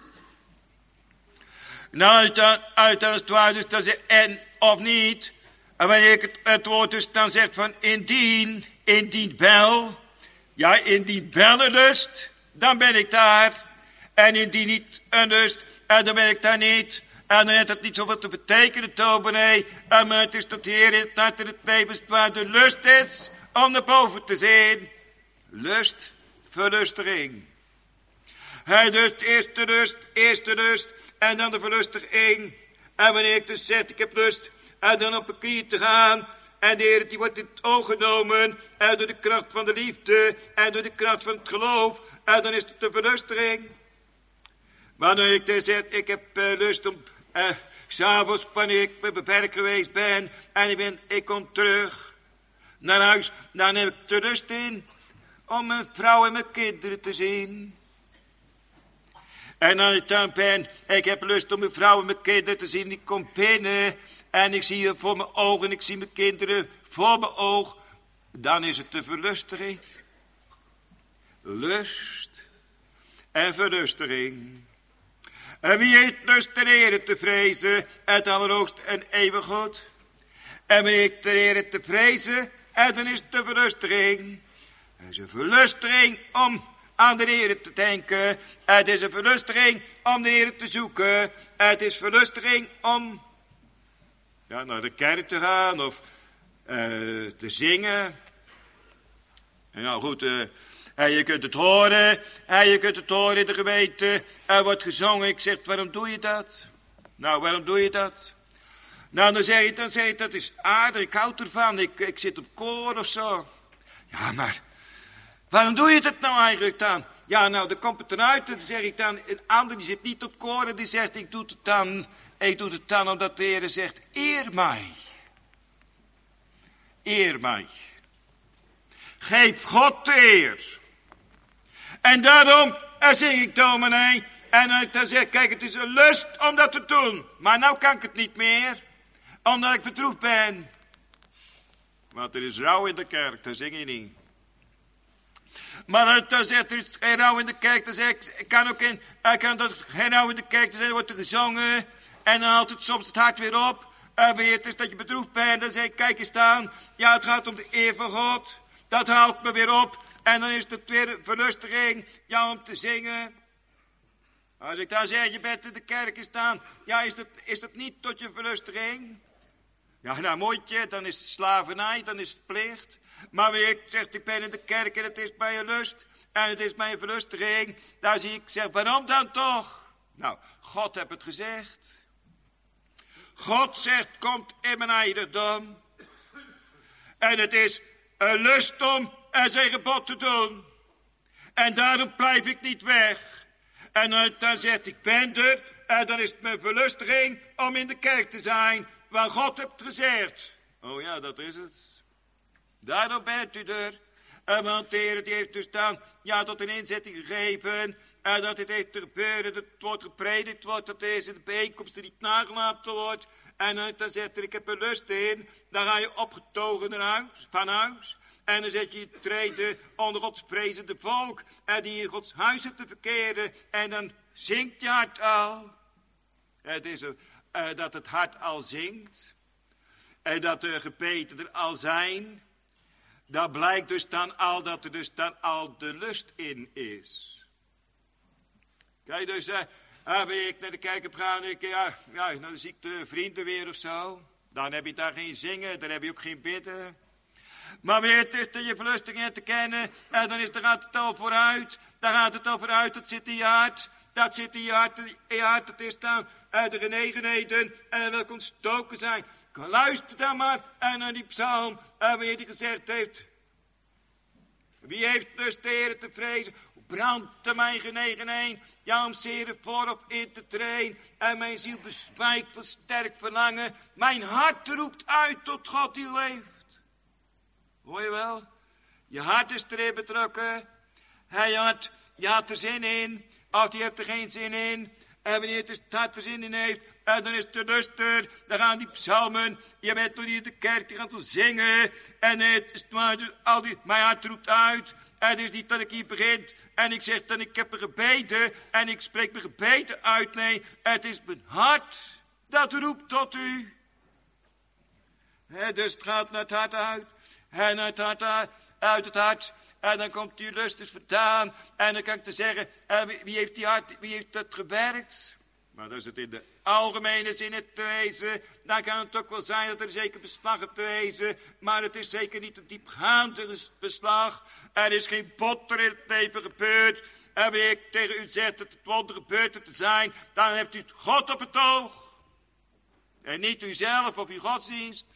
Nou, uit, uit als het ware dus dat ze en of niet. En wanneer ik het, het woord dus dan zeg van indien, indien wel. Ja, indien wel een lust, dan ben ik daar. En indien niet een lust, en dan ben ik daar niet. En dan heeft het niet zoveel te betekenen, dominee. En maar het is dat de Heer in het hart en het leven waar de lust is om naar boven te zien. Lust, verlustiging. Hij dus eerst de lust, eerst de lust, en dan de verlustiging. En wanneer ik dus zeg, ik heb lust, en dan op een knie te gaan, en de Heer die wordt in het oog genomen, en door de kracht van de liefde, en door de kracht van het geloof, en dan is het de verlustiging. Wanneer ik dus zeg, ik heb uh, lust om, uh, s'avonds, wanneer ik bij mijn werk geweest ben, en ik, ben, ik kom terug naar huis, dan heb ik de lust in, om mijn vrouw en mijn kinderen te zien. En als ik dan ben, ik heb lust om mijn vrouw en mijn kinderen te zien. Ik kom binnen en ik zie je voor mijn ogen, ik zie mijn kinderen voor mijn oog. Dan is het de verlustiging. Lust en verlustiging. En wie heeft lust de Heer te vrezen, het allerhoogste en eeuwig goed. En wie heeft de Heer te vrezen, en dan is het de verlustiging. Het is een verlustiging om aan de Heer te denken. Het is een verlustiging om de Heer te zoeken. Het is verlustiging om ja, naar de kerk te gaan of uh, te zingen. En nou goed, uh, en je kunt het horen. En je kunt het horen in de gemeente. Er wordt gezongen. Ik zeg, waarom doe je dat? Nou, waarom doe je dat? Nou, dan zeg je, dan zeg je dat is aardig. Ik houd ervan. Ik, ik zit op koor of zo. Ja, maar waarom doe je dat nou eigenlijk dan? Ja, nou, dan komt het eruit en dan zeg ik dan, een ander die zit niet op koor en die zegt, ik doe het dan, ik doe het dan omdat de Heer zegt, eer mij. Eer mij. Geef God de eer. En daarom uh, zing ik dominee. En uh, dan zeg ik, kijk, het is een lust om dat te doen. Maar nou kan ik het niet meer. Omdat ik bedroefd ben. Want er is rouw in de kerk, dan zing je niet. Maar uh, dan zegt er is geen rouw in de kerk. Dan zeg ik, ik kan ook in, ik kan dat geen rouw in de kerk. Dan wordt er gezongen. En dan haalt het soms het hart weer op. Uh, weer het is dat je bedroefd bent. Dan zeg ik, kijk eens staan. Ja, het gaat om de eer van God. Dat haalt me weer op. En dan is het weer een verlustiging. Ja, om te zingen. Als ik dan zeg, je bent in de kerk staan. Ja, is dat, is dat niet tot je verlustiging? Ja, nou moet je. Dan is het slavernij. Dan is het plicht. Maar wanneer ik zeg, ik ben in de kerk en het is bij je lust. En het is mijn verlustiging. Daar zie ik, zeg, waarom dan toch? Nou, God heeft het gezegd. God zegt, komt in mijn eigendom. En het is een lust om zijn gebod te doen. En daarom blijf ik niet weg. En dan, dan zegt, ik ben er. En dan is het mijn verlustiging om in de kerk te zijn. Waar God heeft gezegd. Oh ja, dat is het. Daarom bent u er. En want de Heer die heeft dus dan, ja, tot een inzetting gegeven. En dat het heeft te gebeuren, dat het wordt gepredikt wordt, dat deze bijeenkomst er niet nagelaten wordt. En dan zegt er, ik heb er lust in. Dan ga je opgetogen naar huis, van huis. En dan zet je je treden onder Gods prezende volk. En die in Gods huis te verkeren. En dan zingt je hart al. Het is uh, dat het hart al zingt. En dat de gebeten er al zijn. Dat blijkt dus dan al dat er dus dan al de lust in is. Kijk dus, uh, wanneer ik naar de kerk heb gegaan, ik, ja, ja, dan zie ik de vrienden weer of zo. Dan heb je daar geen zingen, dan heb je ook geen bidden. Maar wanneer het is dat je verlustiging te kennen, en dan, is, dan gaat het al vooruit. Dan gaat het al vooruit, dat zit in je hart. Dat zit in je hart, in je hart, dat is dan uh, de genegenheden en welke ontstoken zijn. Luister dan maar uh, naar die psalm, uh, wanneer hij gezegd heeft. Wie heeft dus de Heer te vrezen? Brandt mijn genegenheid, ja om zeer voorop in te treden. En mijn ziel bezwijkt van sterk verlangen. Mijn hart roept uit tot God die leeft. Hoor je wel? Je hart is erin betrokken. Hij had, je had er zin in. Of je hebt er geen zin in. En wanneer het hart er zin in heeft. En dan is het de lust er. Dan gaan die psalmen. Je bent nog niet in de kerk. Die gaat wel zingen. En het is maar al die, mijn hart roept uit. En het is niet dat ik hier begin. En ik zeg dan ik heb een gebeden. En ik spreek mijn gebeden uit. Nee, het is mijn hart. Dat roept tot u. He, dus het gaat naar het hart uit. En uit het hart, uit het hart. En dan komt die lust dus vandaan. En dan kan ik te zeggen, wie heeft die hart, wie heeft dat gewerkt? Maar dat is het in de algemene zin het te wezen. Dan kan het ook wel zijn dat er zeker beslag op te wezen. Maar het is zeker niet een diepgaande beslag. Er is geen wonder in het leven gebeurd. En wanneer ik tegen u zeg dat het wonder gebeurd te zijn, dan hebt u God op het oog. En niet uzelf of uw godsdienst.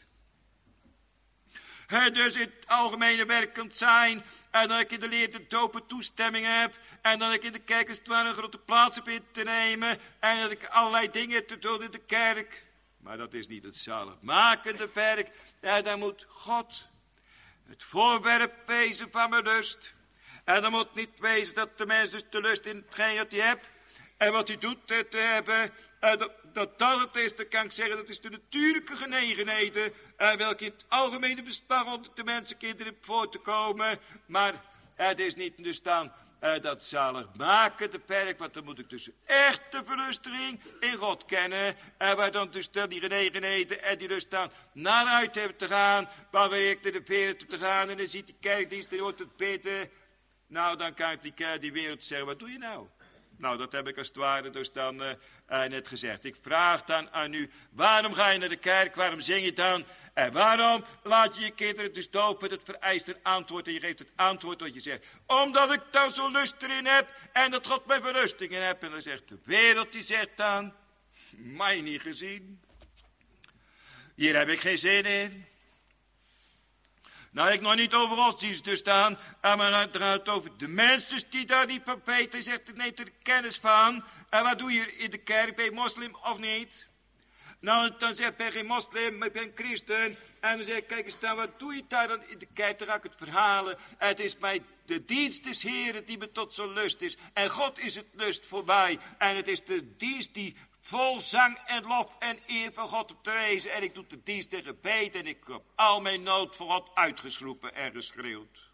He, dus in het algemene werkend zijn. En dat ik in de leer de dopen toestemming heb. En dat ik in de kerk als het ware een grote plaats heb in te nemen. En dat ik allerlei dingen te doen in de kerk. Maar dat is niet het zaligmakende werk. En dan moet God het voorwerp wezen van mijn lust. En dan moet niet wezen dat de mens dus de lust in hetgeen dat hij hebt. En wat hij doet te hebben, uh, dat, dat dat het is, dan kan ik zeggen, dat is de natuurlijke genegenheden, uh, welke in het algemene beslag onder de mensenkinderen voor te komen. Maar uh, het is niet dus dan uh, dat zaligmakende perk, want dan moet ik dus echt de verlustiging in God kennen. En uh, waar dan dus dan die genegenheden en die lust dan naar uit hebben te gaan, wanneer ik naar de wereld te gaan en dan ziet die kerkdienst, die hoort het bidden. Nou, dan kan ik die, die wereld zeggen, wat doe je nou? Nou, dat heb ik als het ware dus dan uh, uh, net gezegd. Ik vraag dan aan u, waarom ga je naar de kerk? Waarom zing je dan? En waarom laat je je kinderen dus dopen? Dat vereist een antwoord en je geeft het antwoord wat je zegt. Omdat ik dan zo'n lust erin heb en dat God mijn verlusting in heb. En dan zegt de wereld, die zegt dan, mij niet gezien. Hier heb ik geen zin in. Nou, ik nog niet over godsdiensten staan, maar het gaat over de mensen die daar niet van weten. Zegt, neemt er kennis van. En wat doe je in de kerk, ben je moslim of niet? Nou, dan zeg ik, ik ben geen moslim, maar ik ben christen. En dan zeg ik, kijk eens dan, wat doe je daar dan in de kerk? Dan ga ik het verhalen. Het is mij de dienst des Heren die me tot zo'n lust is. En God is het lust voor mij. En het is de dienst die vol zang en lof en eer van God op te wezen. En ik doe de dienst en gebed en ik heb al mijn nood voor God uitgeschroepen en geschreeuwd.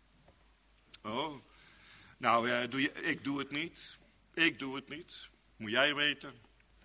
Oh, nou ja, doe je, ik doe het niet. Ik doe het niet. Moet jij weten.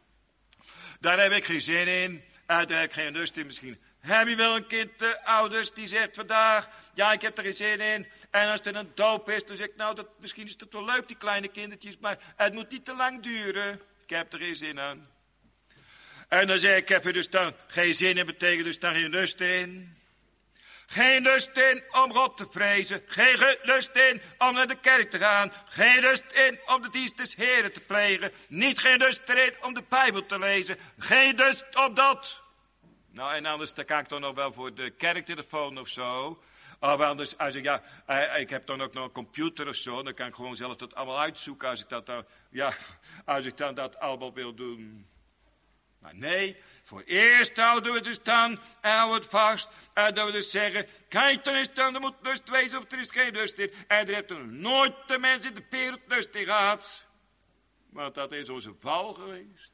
Daar heb ik geen zin in. En daar heb ik geen lust in misschien. Heb je wel een kind, uh, ouders, die zegt vandaag, ja, ik heb er geen zin in. En als er een doop is, dan zeg ik, nou, dat, misschien is het wel leuk, die kleine kindertjes, maar het moet niet te lang duren. Ik heb er geen zin aan. En dan zeg ik, ik heb er dus dan geen zin in, betekent dus dan geen lust in. Geen lust in om God te vrezen. Geen lust in om naar de kerk te gaan. Geen lust in om de dienst des Heren te plegen. Niet geen lust erin om de Bijbel te lezen. Geen lust op dat. Nou, en anders dan kan ik dan nog wel voor de kerktelefoon of zo. Of anders, als ik, ja, ik heb dan ook nog een computer of zo. Dan kan ik gewoon zelf dat allemaal uitzoeken als ik dat dan, ja, als ik dan dat allemaal wil doen. Maar nee, voor eerst houden we dus dan, en houden we het vast. En dat we dus zeggen, kijk, er is dan, er moet lust wezen of er is geen lust in. En er heeft er nooit de mens in de wereld lust in gehad. Want dat is onze val geweest.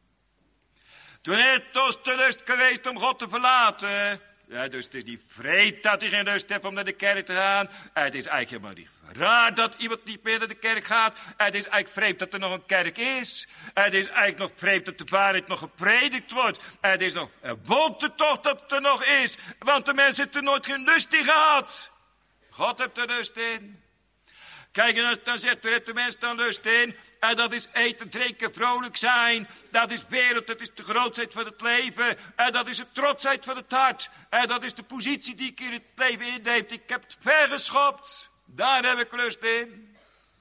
Toen is het ons de lust geweest om God te verlaten. Ja, dus het is niet vreemd dat hij geen lust heeft om naar de kerk te gaan. Het is eigenlijk helemaal niet raar dat iemand niet meer naar de kerk gaat. Het is eigenlijk vreemd dat er nog een kerk is. Het is eigenlijk nog vreemd dat de waarheid nog gepredikt wordt. Het is nog een wonder toch dat het er nog is. Want de mensen hebben er nooit geen lust in gehad. God heeft er lust in. Kijk, en dan zegt er de mens dan lust in. En dat is eten, drinken, vrolijk zijn. Dat is wereld, dat is de grootheid van het leven. En dat is de trotsheid van het hart. En dat is de positie die ik in het leven inneem. Ik heb het vergeschopt. Daar heb ik lust in.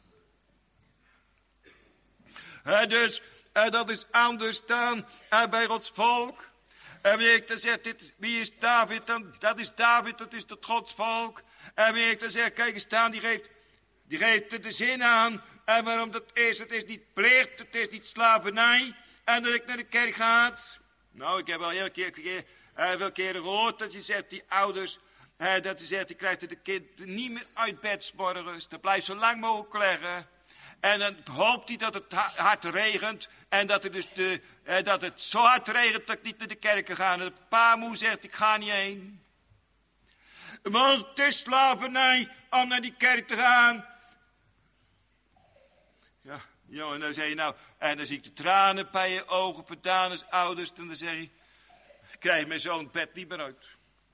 En dus, en dat is anders dan en bij Gods volk. En wie ik dan zegt, dit, wie is David dan? Dat is David, dat is het Gods volk. En wie ik dan zegt, kijk eens staan, die geeft... Die geeft er de zin aan. En waarom dat is, het is niet plicht, het is niet slavernij. En dat ik naar de kerk ga. Nou, ik heb al heel keer, keer, uh, veel keren gehoord dat je zegt, die ouders, uh, dat je zegt, die krijgt de kind niet meer uit bed 's morgens. Dat blijft zo lang mogelijk leggen. En dan hoopt hij dat het hard regent. En dat, er dus de, uh, dat het zo hard regent dat ik niet naar de kerk kan gaan. En de pa moe zegt, ik ga niet heen. Want het is slavernij om naar die kerk te gaan. Ja, jongen, dan zeg je nou, en dan zie ik de tranen bij je ogen verdaan als ouders. En dan zeg je, ik krijg mijn zo'n bed niet meer uit.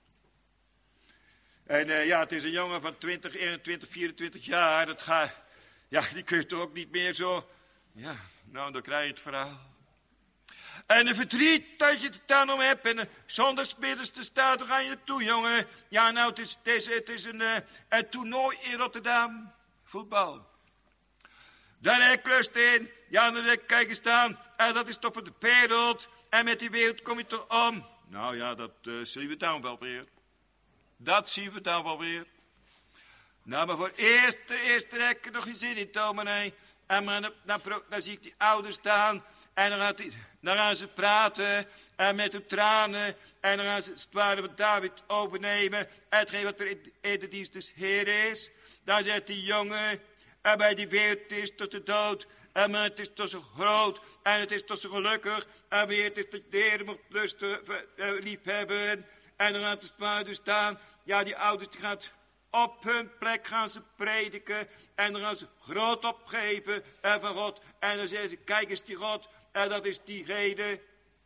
En uh, ja, het is een jongen van twintig, eenentwintig, vierentwintig jaar. Dat gaat, ja, die kun je toch ook niet meer zo. Ja, nou, dan krijg je het verhaal. En een verdriet dat je het dan om hebt. En uh, zondagsmiddels te staan, dan ga je naartoe, jongen. Ja, nou, het is, het is, het is een, uh, een toernooi in Rotterdam. Voetbal. Daar heb ik lust in. Ja, dan heb ik kijken staan. En dat is toch voor de wereld. En met die wereld kom je toch om. Nou ja, dat uh, zien we dan wel weer. Dat zien we dan wel weer. Nou, maar voor eerst, de eerste heb ik er nog geen zin in, dominee. En maar dan, dan, dan zie ik die ouders staan. En dan, gaat die, dan gaan ze praten. En met hun tranen. En dan gaan ze het ware van David overnemen. Hetgeen wat er in, in de dienst des Heeren is. Dan zegt die jongen. En bij die wereld is tot de dood. En maar het is toch zo groot. En het is toch zo gelukkig. En weer het is dat de Heer moet lusten, uh, lief hebben. En dan gaat het paarden staan. Ja, die ouders die gaan op hun plek gaan ze prediken. En dan gaan ze groot opgeven en van God. En dan zeggen ze, kijk eens die God. En dat is diegene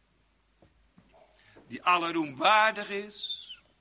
die alle roem waardig is.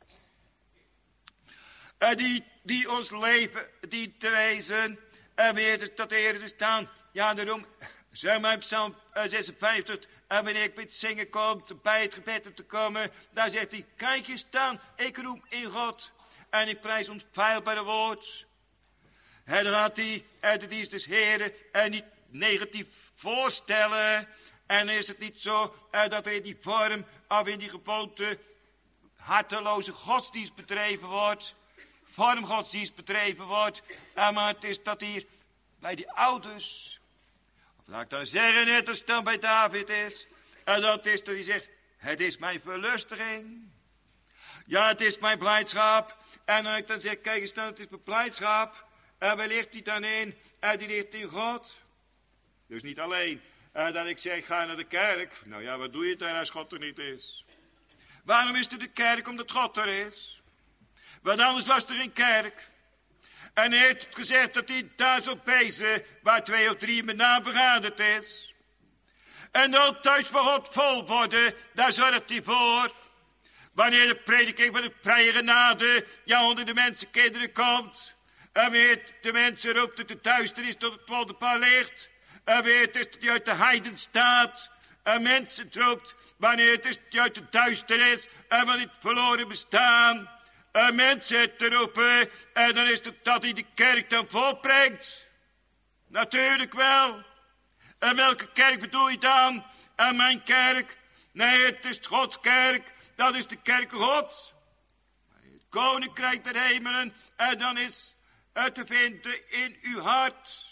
En die, die ons leven dient te wezen. En weer dus dat de Heer er staan. Ja, daarom, zeg maar Psalm zesenvijftig. En wanneer ik bij het zingen kom, bij het gebed om te komen. Dan zegt hij, kijk eens staan, ik roem in God. En ik prijs ons feilbare woord. En dan had hij uit de dienst des Heren en niet negatief voorstellen. En dan is het niet zo uh, dat er in die vorm of in die gewoonte harteloze godsdienst bedreven wordt. Vormgodsdienst bedreven wordt. Uh, maar het is dat hier bij die ouders, of laat ik dan zeggen net als het dan bij David is. En dat is dat hij zegt, Het is mijn verlustiging. Ja, het is mijn blijdschap. En dan ik dan zeg, kijk eens nou, het is mijn blijdschap. En waar ligt die dan in? En die ligt in God. Dus niet alleen uh, dat ik zeg, ga naar de kerk. Nou ja, wat doe je daar als God er niet is? Waarom is er de kerk? Omdat God er is. Want anders was er geen kerk. En hij heeft gezegd dat hij daar zal wezen waar twee of drie in mijn naam vergaderd is. En dan thuis van God vol worden, daar zorgt hij voor. Wanneer de prediking van de vrije genade ja onder de mensenkinderen komt. En weer de mensen roept dat de duisternis tot het wonderpaar ligt. En weer het is dat hij uit de heiden staat. En mensen roept wanneer het is dat hij uit de duisternis en van het verloren bestaan. En mensen te roepen en dan is het dat hij de kerk dan volbrengt. Natuurlijk wel. En welke kerk bedoel je dan? En mijn kerk? Nee, het is Gods kerk. Dat is de kerk Gods. Het koninkrijk der hemelen. En dan is het te vinden in uw hart.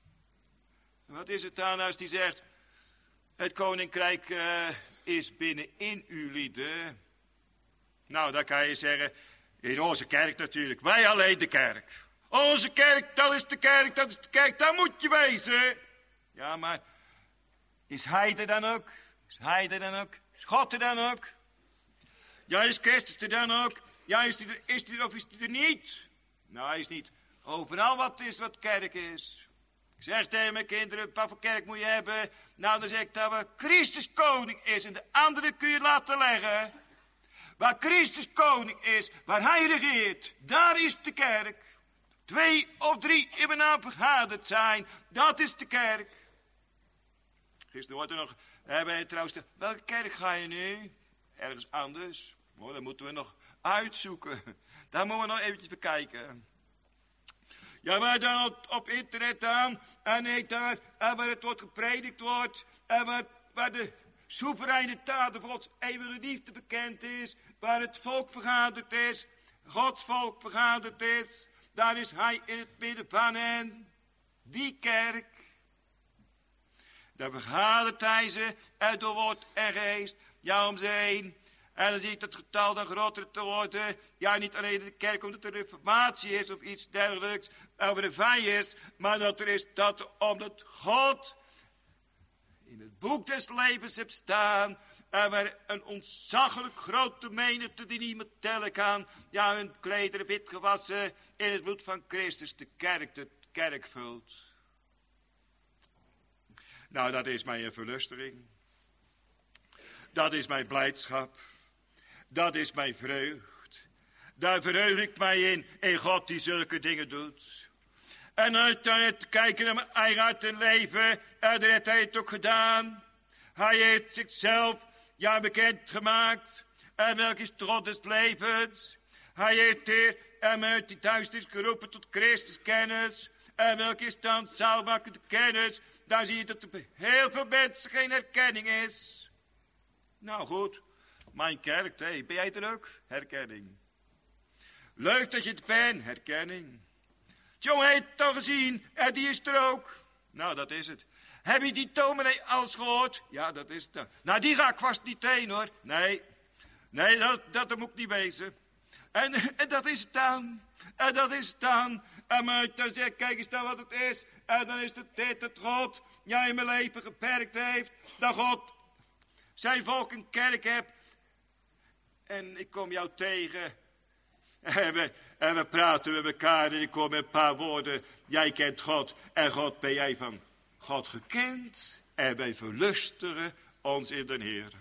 Wat is het dan als die zegt, het koninkrijk uh, is binnenin u lieden? Nou, dan kan je zeggen, in onze kerk natuurlijk. Wij alleen de kerk. Onze kerk, dat is de kerk, dat is de kerk, daar moet je wezen. Ja, maar is hij er dan ook? Is hij er dan ook? Is God er dan ook? Ja, is Christus er dan ook? Ja, is hij er, is hij er of is hij er niet? Nou, hij is niet overal wat is wat kerk is. Ik zeg tegen mijn kinderen, wat voor kerk moet je hebben? Nou, dan zeg ik dat we Christus koning is en de andere kun je laten leggen. Waar Christus koning is, waar hij regeert, daar is de kerk. Twee of drie in mijn naam vergaderd zijn, dat is de kerk. Gisteren wordt er nog, hebben we trouwens, de, welke kerk ga je nu? Ergens anders. Oh, dat moeten we nog uitzoeken. Daar moeten we nog eventjes bekijken. Ja, maar dan op, op internet aan, en ik daar, en waar het wordt gepredikt wordt, en waar, waar de soevereine taal van Gods eeuwige liefde bekend is, waar het volk vergaderd is, Gods volk vergaderd is, daar is hij in het midden van hen. Die kerk. Daar vergadert hij ze, en door woord en geest, ja om ze heen. En dan zie ik het getal dan groter te worden. Ja, niet alleen de kerk omdat er reformatie is of iets dergelijks, of er vij is, maar dat er is dat omdat God in het boek des levens hebt staan, en waar een ontzaglijk grote menigte die niemand tellen kan, ja, hun klederen wit gewassen in het bloed van Christus, de kerk, de kerk vult. Nou, dat is mijn verlustiging. Dat is mijn blijdschap. Dat is mijn vreugd. Daar verheug ik mij in, in God die zulke dingen doet. En uit dan te kijken naar mijn eigen hart en leven, en dat heeft hij het ook gedaan. Hij heeft zichzelf, ja, bekend gemaakt. En welk is trots des levens. Hij heeft hier en uit die duisternis geroepen tot Christus kennis. En welk is dan zaalmakkende kennis. Dan zie je dat er bij heel veel mensen geen herkenning is. Nou goed, mijn kerk, hey, ben jij er ook? Herkenning. Leuk dat je het bent, herkenning. Jongen, heb je het al gezien? En die is er ook. Nou, dat is het. Heb je die dominee alles gehoord? Ja, dat is het dan. Nou, die ga ik vast niet heen, hoor. Nee, nee, dat, dat moet ik niet wezen. En, en dat is het dan. En dat is het dan. En maar dan zeg ik, kijk eens dan wat het is. En dan is het dit, dat God jij in mijn leven geperkt heeft. Dat God zijn volk een kerk hebt. En ik kom jou tegen. En we, en we praten met elkaar en ik kom met een paar woorden. Jij kent God en God ben jij van God gekend. En wij verlustigen ons in de Heer.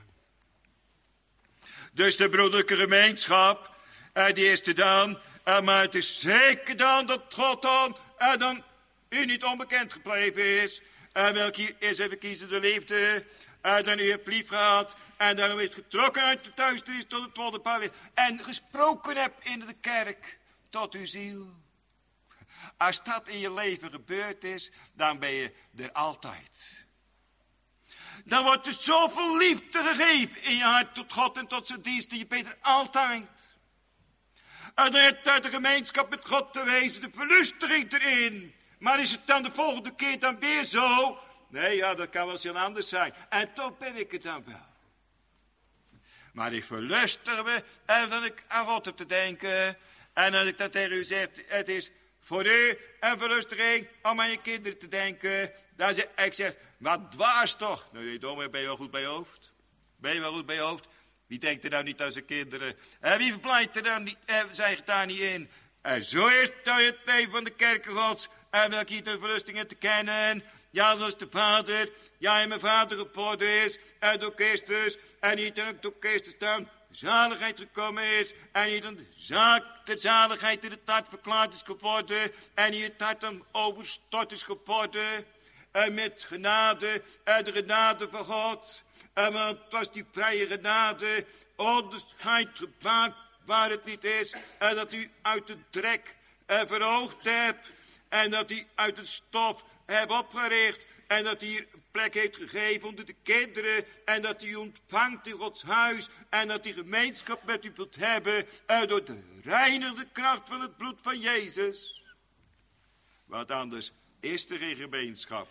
Dus de broederlijke gemeenschap. En die is er dan. En maar het is zeker dan dat God dan. En dan u niet onbekend gebleven is. En welke is even kiezen de liefde. En dan u hebt lief gehad. En dan heeft getrokken uit de duisternis tot het wonderpaar. En gesproken hebt in de kerk tot uw ziel. Als dat in je leven gebeurd is, dan ben je er altijd. Dan wordt er zoveel liefde gegeven in je hart tot God en tot zijn diensten. Je bent er altijd. En dan heeft uit de gemeenschap met God te wezen, de verlustiging erin. Maar is het dan de volgende keer dan weer zo? Nee, ja, dat kan wel eens heel anders zijn. En toch ben ik het dan wel. Maar ik verlustig me en dat ik aan God heb te denken. En dat ik dat tegen u zeg, het is voor u een verlustiging om aan je kinderen te denken. Dan zeg ik, zeg, wat dwaas toch. Nou, nee, domme, ben je wel goed bij je hoofd? Ben je wel goed bij je hoofd? Wie denkt er nou niet aan zijn kinderen? En wie verpleit er dan niet, eh, zich daar niet in? En zo is het het leven van de kerken Gods. En welke hier de verlustingen te kennen. Ja, zoals de Vader, ja, en mijn Vader geboren is. En door Christus. En niet ook door Christus dan zaligheid gekomen is. En niet dan de zaak, de zaligheid in het hart verklaard is geworden. En hier het hart dan overstort is geworden. En met genade, en de genade van God. En want het was die vrije genade, onderscheid gemaakt waar het niet is. En dat u uit de drek eh, verhoogd hebt. En dat hij uit het stof hebt opgericht. En dat hij hier een plek heeft gegeven onder de kinderen. En dat hij ontvangt in Gods huis. En dat hij gemeenschap met u wilt hebben. En door de reinigende kracht van het bloed van Jezus. Want anders is er geen gemeenschap.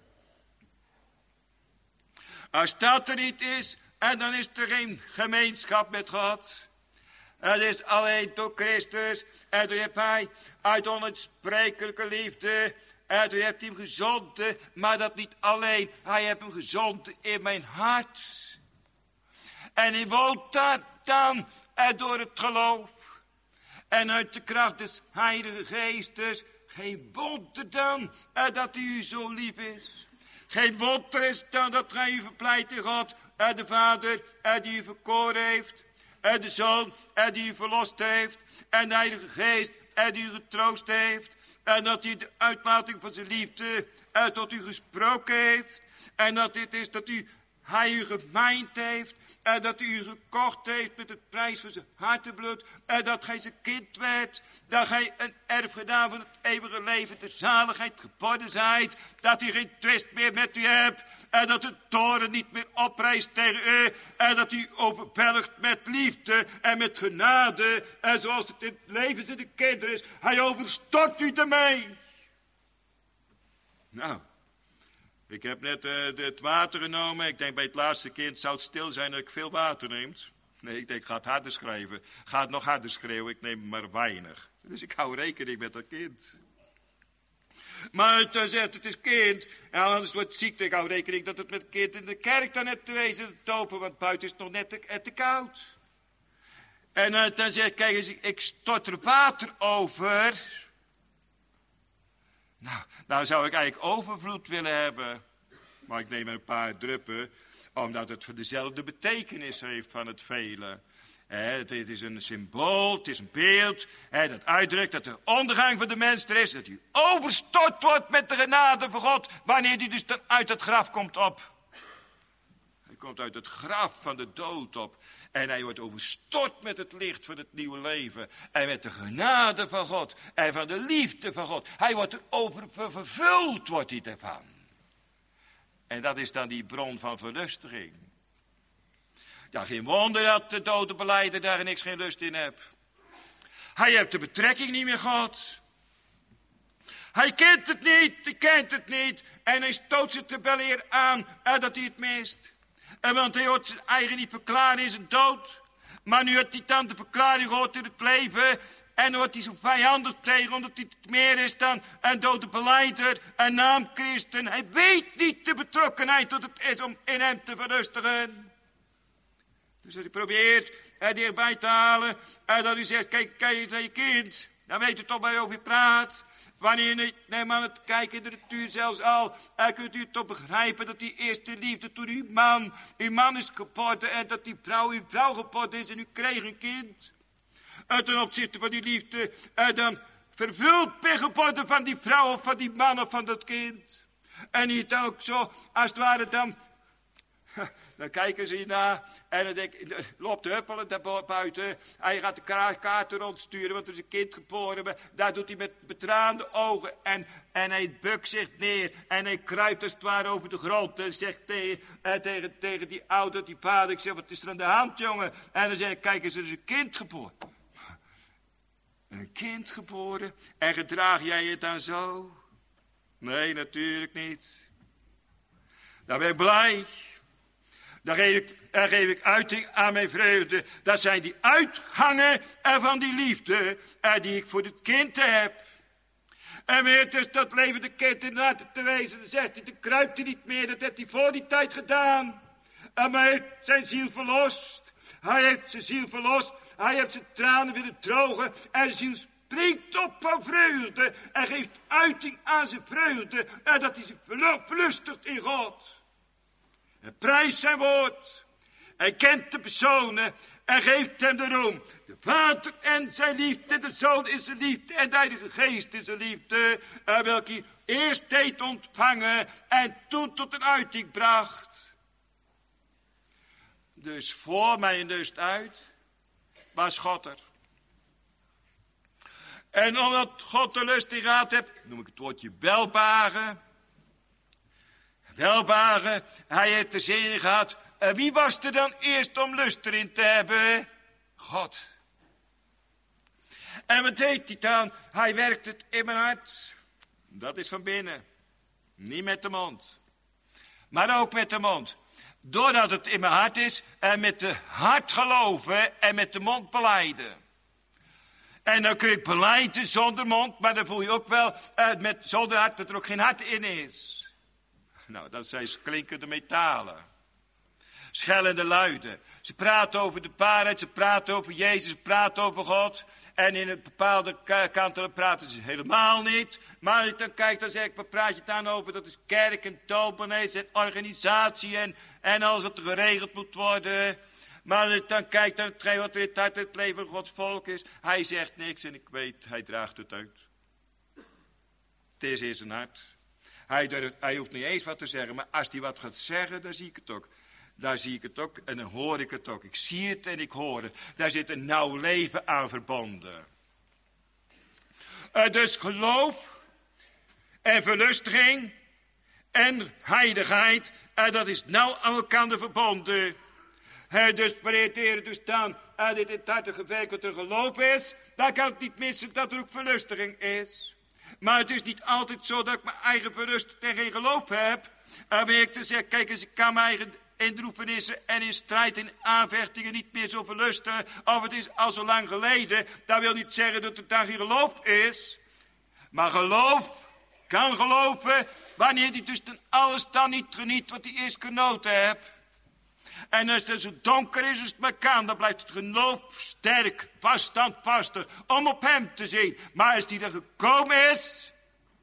Als dat er niet is, en dan is er geen gemeenschap met God. Het is alleen door Christus. En toen heeft hij uit onuitsprekelijke liefde. En toen heeft hij hem gezonden. Maar dat niet alleen. Hij heeft hem gezonden in mijn hart. En hij woont daar dan. En door het geloof. En uit de kracht des Heilige Geestes. Geen wonder dan. En dat hij u zo lief is. Geen wonder is dan dat gij u verpleit in God. En de Vader. En die u verkoren heeft. En de Zoon, en die u verlost heeft. En de Heilige Geest, en die u getroost heeft. En dat hij de uitlating van zijn liefde en tot u gesproken heeft. En dat dit is dat u, hij u gemijnd heeft. En dat hij u gekocht heeft met het prijs van zijn hartebloed. En dat gij zijn kind werd. Dat gij een erfgenaam van het eeuwige leven ter zaligheid geworden zijt. Dat u geen twist meer met u hebt. En dat de toren niet meer oprijst tegen u. En dat u overweldigt met liefde en met genade. En zoals het in het leven van de kinderen is. Hij overstort u ermee. Nou. Ik heb net uh, het water genomen. Ik denk bij het laatste kind zou het stil zijn dat ik veel water neemt. Nee, ik denk ik ga het harder schrijven. Ga het nog harder schreeuwen, ik neem maar weinig. Dus ik hou rekening met dat kind. Maar het uh, zegt het is kind. En anders wordt het ziekte. Ik hou rekening dat het met het kind in de kerk dan net te wezen te dopen. Want buiten is het nog net te, te koud. En uh, dan zegt kijk eens, ik stort er water over. Nou, nou zou ik eigenlijk overvloed willen hebben. Maar ik neem een paar druppen, omdat het voor dezelfde betekenis heeft van het vele. Eh, het, het is een symbool, het is een beeld, eh, dat uitdrukt dat de ondergang van de mens er is. Dat hij overstort wordt met de genade van God, wanneer hij dus dan uit het graf komt op. Hij komt uit het graf van de dood op. En hij wordt overstort met het licht van het nieuwe leven. En met de genade van God. En van de liefde van God. Hij wordt er over vervuld, wordt hij ervan. En dat is dan die bron van verlustiging. Ja, geen wonder dat de dode belijder daar niks geen lust in heeft. Hij heeft de betrekking niet meer gehad. Hij kent het niet, hij kent het niet. En hij stoot zich er wel eer aan dat hij het mist. En want hij hoort zijn eigen niet verklaren in zijn dood. Maar nu heeft hij dan de verklaring gehoord in het leven. En dan wordt hij zo vijandig tegen, omdat hij het meer is dan een dode belijder, een naam christen. Hij weet niet de betrokkenheid dat het is om in hem te verlustigen. Dus als hij probeert er dichtbij te halen. En dat hij zegt, kijk, kijk eens naar je kind. Dan weet u toch waarover je praat. Wanneer je niet neem aan het kijken in de natuur zelfs al. En kunt u toch begrijpen dat die eerste liefde toen uw man, uw man is geboren. En dat die vrouw uw vrouw geboren is en u kreeg een kind. En ten opzichte van die liefde. En dan vervuld ben geworden van die vrouw of van die man of van dat kind. En niet ook zo, als het ware dan. Dan kijken ze hierna en dan denk ik, loopt de huppelen daar buiten. Hij gaat de kaarten rondsturen, want er is een kind geboren. Maar daar doet hij met betraande ogen en, en hij bukt zich neer. En hij kruipt als het ware over de grond en zegt tegen, eh, tegen, tegen die ouder, die vader. Ik zeg, wat is er aan de hand, jongen? En dan zeg ik, kijk eens, er is een kind geboren. Een kind geboren? En gedraag jij het dan zo? Nee, natuurlijk niet. Dan ben ik blij. Daar geef ik, daar geef ik uiting aan mijn vreugde. Dat zijn die uitgangen van die liefde die ik voor het kind heb. En weer dus dat levende kind inderdaad te wezen. Dan zegt hij, dan kruipt hij niet meer. Dat heeft hij voor die tijd gedaan. En hij heeft zijn ziel verlost. Hij heeft zijn ziel verlost. Hij heeft zijn tranen willen drogen. En zijn ziel springt op van vreugde. En geeft uiting aan zijn vreugde. En dat hij zich verlustigt in God. En prijst zijn woord. Hij kent de personen en geeft hem de roem. De Vader en zijn liefde, de Zoon is zijn liefde en de Heilige Geest is zijn liefde. Welke hij eerst deed ontvangen en toen tot een uiting bracht. Dus voor mijn lust uit was God er. En omdat God de lust in gehad heeft, noem ik het woordje welbaren. Welbaren, hij heeft de zin gehad. En wie was er dan eerst om lust erin te hebben? God. En wat deed hij dan? Hij werkt het in mijn hart. Dat is van binnen. Niet met de mond. Maar ook met de mond. Doordat het in mijn hart is en met de hart geloven en met de mond belijden. En dan kun je belijden zonder mond, maar dan voel je ook wel uh, met, zonder hart dat er ook geen hart in is. Nou, dat zijn klinkende metalen. Schellende luiden. Ze praten over de waarheid, ze praten over Jezus, ze praten over God. En in een bepaalde kanten praten ze helemaal niet. Maar als ik dan kijk, dan zeg ik, wat praat je dan over? Dat is kerk en dominee en organisatie en, en alles wat er geregeld moet worden. Maar als ik dan kijk naar hetgeen wat er in het hart het leven van Gods volk is. Hij zegt niks en ik weet, hij draagt het uit. Het is in zijn hart. Hij, durft, hij hoeft niet eens wat te zeggen, maar als hij wat gaat zeggen, dan zie ik het ook. Daar zie ik het ook en dan hoor ik het ook. Ik zie het en ik hoor het. Daar zit een nauw leven aan verbonden. Uh, dus geloof en verlustiging en heiligheid, uh, dat is nauw aan elkaar verbonden. Uh, dus wanneer het Heer dus dan uh, dit in het hart gewerkt wat er geloof is, dan kan het niet missen dat er ook verlustiging is. Maar het is niet altijd zo dat ik mijn eigen verlustiging en geen geloof heb. En uh, weer ik te zeggen, kijk eens, ik kan mijn eigen in droefenissen en in strijd en aanvechtingen niet meer zo verlusten. Of het is al zo lang geleden. Dat wil niet zeggen dat het daar geen geloof is. Maar geloof kan geloven wanneer hij dus ten alles dan niet geniet wat hij eerst genoten hebt. En als het zo donker is als het maar kan, dan blijft het geloof sterk, vaststandvastig, om op hem te zien. Maar als die er gekomen is,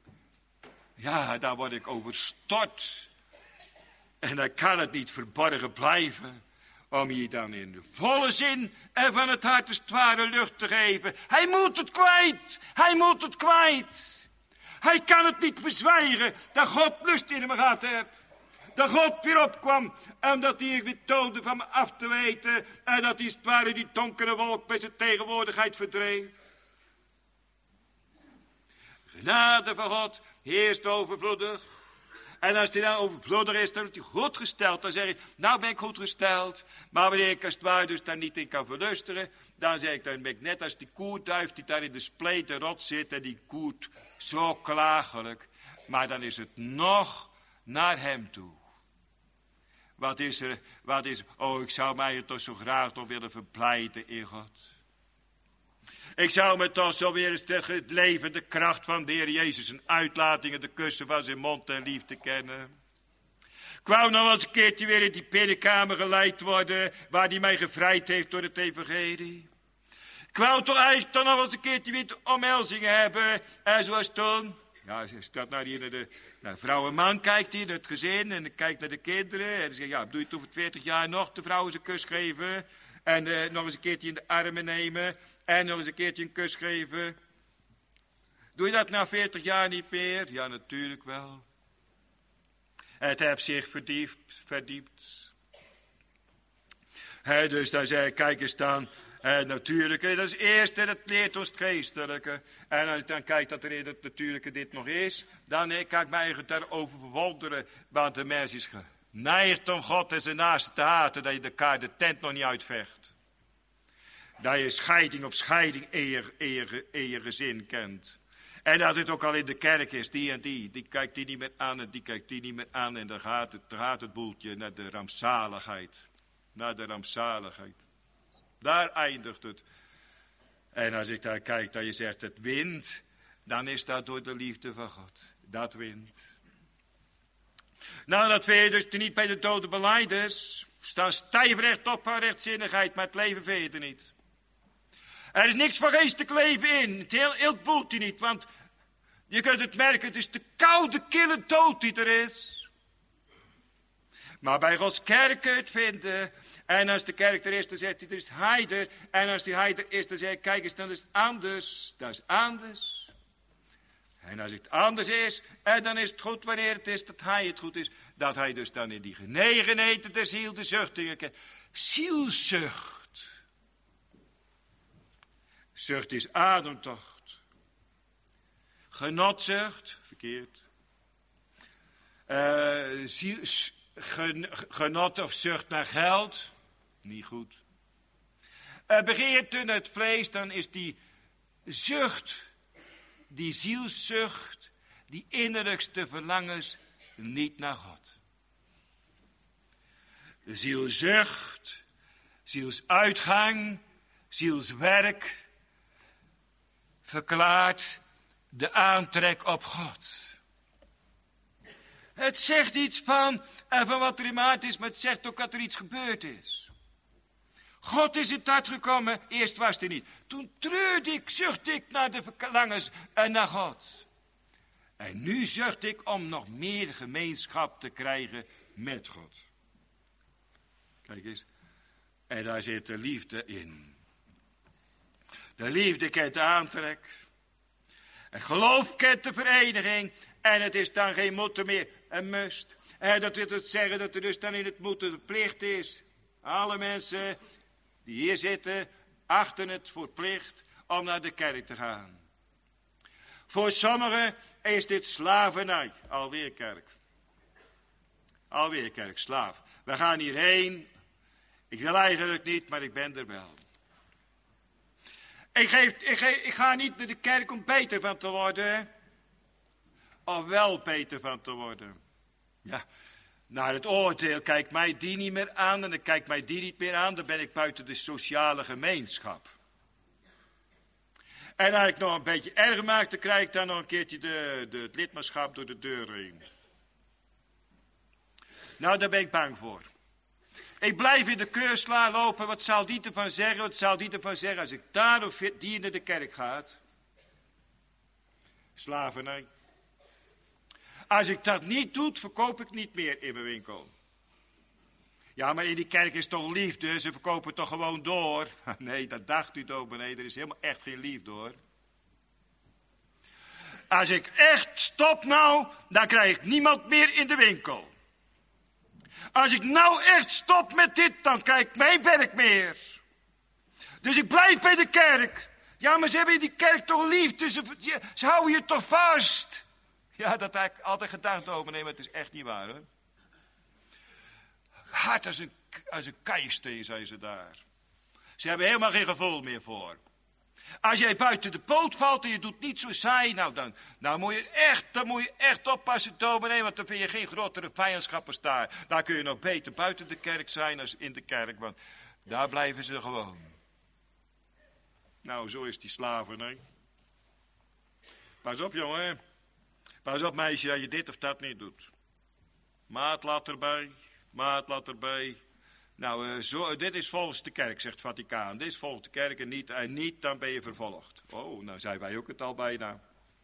ja, dan word ik overstort. En dan kan het niet verborgen blijven, om je dan in de volle zin en van het hart als het ware lucht te geven. Hij moet het kwijt, hij moet het kwijt. Hij kan het niet verzwijgen dat God lust in hem gehad heeft. Dat God weer opkwam en dat hij weer toonde van me af te weten. En dat hij als het ware die donkere wolk bij zijn tegenwoordigheid verdreef. Genade van God heerst overvloedig. En als hij dan overvloedig is, dan is hij goed gesteld. Dan zeg je, nou ben ik goed gesteld. Maar wanneer ik als het ware dus daar niet in kan verluisteren, dan zeg ik, dan ben ik net als die koerduif die daar in de spleten rot zit. En die koert zo klagelijk. Maar dan is het nog naar hem toe. Wat is er, wat is er? Oh, ik zou mij toch zo graag nog willen verblijden in God. Ik zou me toch zo weer eens de levende kracht van de Heer Jezus en uitlatingen, de kussen van zijn mond en liefde kennen. Ik wou nog eens een keertje weer in die binnenkamer geleid worden, waar hij mij gevrijd heeft door het evangelie. Ik wou toch eigenlijk toch nog eens een keertje weer de omhelzingen hebben, en zoals toen. Ja, als dat nou hier naar de naar vrouw en man kijkt, hier naar het gezin en kijkt naar de kinderen. En dan zegt, ja, doe je het over twintig jaar nog de vrouw eens een kus geven. En uh, nog eens een keertje in de armen nemen. En nog eens een keertje een kus geven. Doe je dat na veertig jaar niet meer? Ja, natuurlijk wel. Het heeft zich verdiept. verdiept. He, dus dan zei ik, kijk eens dan. Het natuurlijke, dat is het eerste, dat leert ons het geestelijke. En als ik dan kijk dat er in het natuurlijke dit nog is, dan kan ik mij eigen daarover verwonderen. Want de mens is geneigd om God en zijn naaste te haten, dat je elkaar de tent nog niet uitvecht. Dat je scheiding op scheiding in je, in je, in je gezin kent. En dat het ook al in de kerk is, die en die, die kijkt die niet meer aan en die kijkt die niet meer aan. En dan gaat het, dan gaat het boeltje naar de rampzaligheid. Naar de rampzaligheid. Daar eindigt het. En als ik daar kijk, dat je zegt het wint, dan is dat door de liefde van God. Dat wint. Nou, dat vind je dus niet bij de dode belijders. Staan stijfrecht op van rechtzinnigheid, maar het leven vind je er niet. Er is niks van geestelijk leven in. Het heel, heel boelt hij niet, want je kunt het merken, het is de koude, kille dood die er is. Maar bij Gods kerk kun je het vinden. En als de kerk er is, dan zegt hij, er is heider. En als die heider is, dan zegt hij, kijk eens, dan is het anders. Dat is anders. En als het anders is, en dan is het goed wanneer het is dat hij het goed is. Dat hij dus dan in die genegenheden der ziel de zuchtingen kent. Zielzucht. Zucht is ademtocht. Genotzucht, verkeerd. Uh, ziel, gen, genot of zucht naar geld, niet goed. Uh, begeerte het vlees, dan is die zucht, die zielszucht, die innerlijkste verlangens niet naar God. De zielzucht, zielsuitgang, zielswerk verklaart de aantrek op God. Het zegt iets van, en van wat er in maart is, maar het zegt ook dat er iets gebeurd is. God is in het hart gekomen, eerst was hij niet. Toen treurde ik, zuchtte ik naar de verlangens en naar God. En nu zucht ik om nog meer gemeenschap te krijgen met God. Kijk eens, en daar zit de liefde in. De liefde kent de aantrek. En geloof kent de vereniging. En het is dan geen moeten meer, een must. En dat wil dus zeggen dat er dus dan in het moeten de plicht is. Alle mensen die hier zitten, achten het voor plicht om naar de kerk te gaan. Voor sommigen is dit slavernij. Alweer kerk. Alweer kerk, slaaf. We gaan hierheen. Ik wil eigenlijk niet, maar ik ben er wel. Ik, geef, ik, geef, ik ga niet naar de kerk om beter van te worden. Of wel beter van te worden. Ja, naar het oordeel kijkt mij die niet meer aan. En dan kijkt mij die niet meer aan. Dan ben ik buiten de sociale gemeenschap. En als ik nog een beetje erger maak, dan krijg ik dan nog een keertje de, de, het lidmaatschap door de deur heen. Nou, daar ben ik bang voor. Ik blijf in de keursla lopen. Wat zal die ervan zeggen? Wat zal die ervan zeggen als ik daar of die naar de kerk gaat? Slavernij. Als ik dat niet doe, verkoop ik niet meer in mijn winkel. Ja, maar in die kerk is toch liefde, ze verkopen toch gewoon door. Nee, dat dacht u toch, nee, er is helemaal echt geen liefde hoor. Als ik echt stop nou, dan krijg ik niemand meer in de winkel. Als ik nou echt stop met dit, dan krijg ik mijn werk meer. Dus ik blijf bij de kerk. Ja, maar ze hebben in die kerk toch liefde, ze, ze houden je toch vast. Ja, dat heb ik altijd gedacht over, nee, maar het is echt niet waar hoor. Hard als een, als een keisteen, zijn ze daar. Ze hebben helemaal geen gevoel meer voor. Als jij buiten de poot valt en je doet niet zo saai, nou dan, nou moet je echt, dan moet je echt oppassen, dominee, want dan vind je geen grotere vijandschappen staan. Dan kun je nog beter buiten de kerk zijn dan in de kerk, want daar blijven ze gewoon. Nou, zo is die slavernij. Pas op, jongen. Pas op, meisje, dat je dit of dat niet doet. Maatlat erbij, maatlat erbij. Nou, uh, zo, dit is volgens de kerk, zegt het Vaticaan. Dit is volgens de kerk en niet, en niet, dan ben je vervolgd. Oh, nou zijn wij ook het al bijna.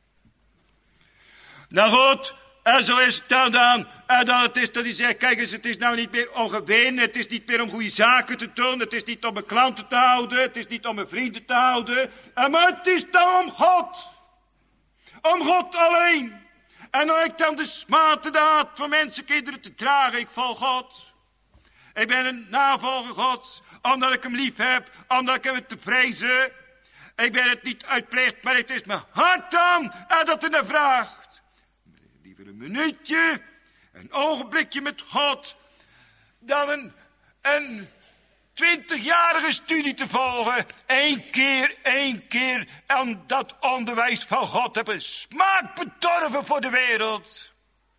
Nou goed, en zo is het dan dan. En dan het is dat hij zegt, kijk eens, het is nou niet meer om gewin. Het is niet meer om goede zaken te doen. Het is niet om mijn klanten te houden. Het is niet om mijn vrienden te houden. Maar het is dan om God. Om God alleen. En dan heb ik dan de smatendaad van mensenkinderen te dragen. Ik volg God. Ik ben een navolger Gods, omdat ik hem lief heb, omdat ik hem te vrezen. Ik ben het niet uit plicht, maar het is mijn hart dan dat er naar vraagt. Liever een minuutje, een ogenblikje met God, dan een, een twintigjarige studie te volgen. Eén keer, één keer. En dat onderwijs van God hebben smaak bedorven voor de wereld.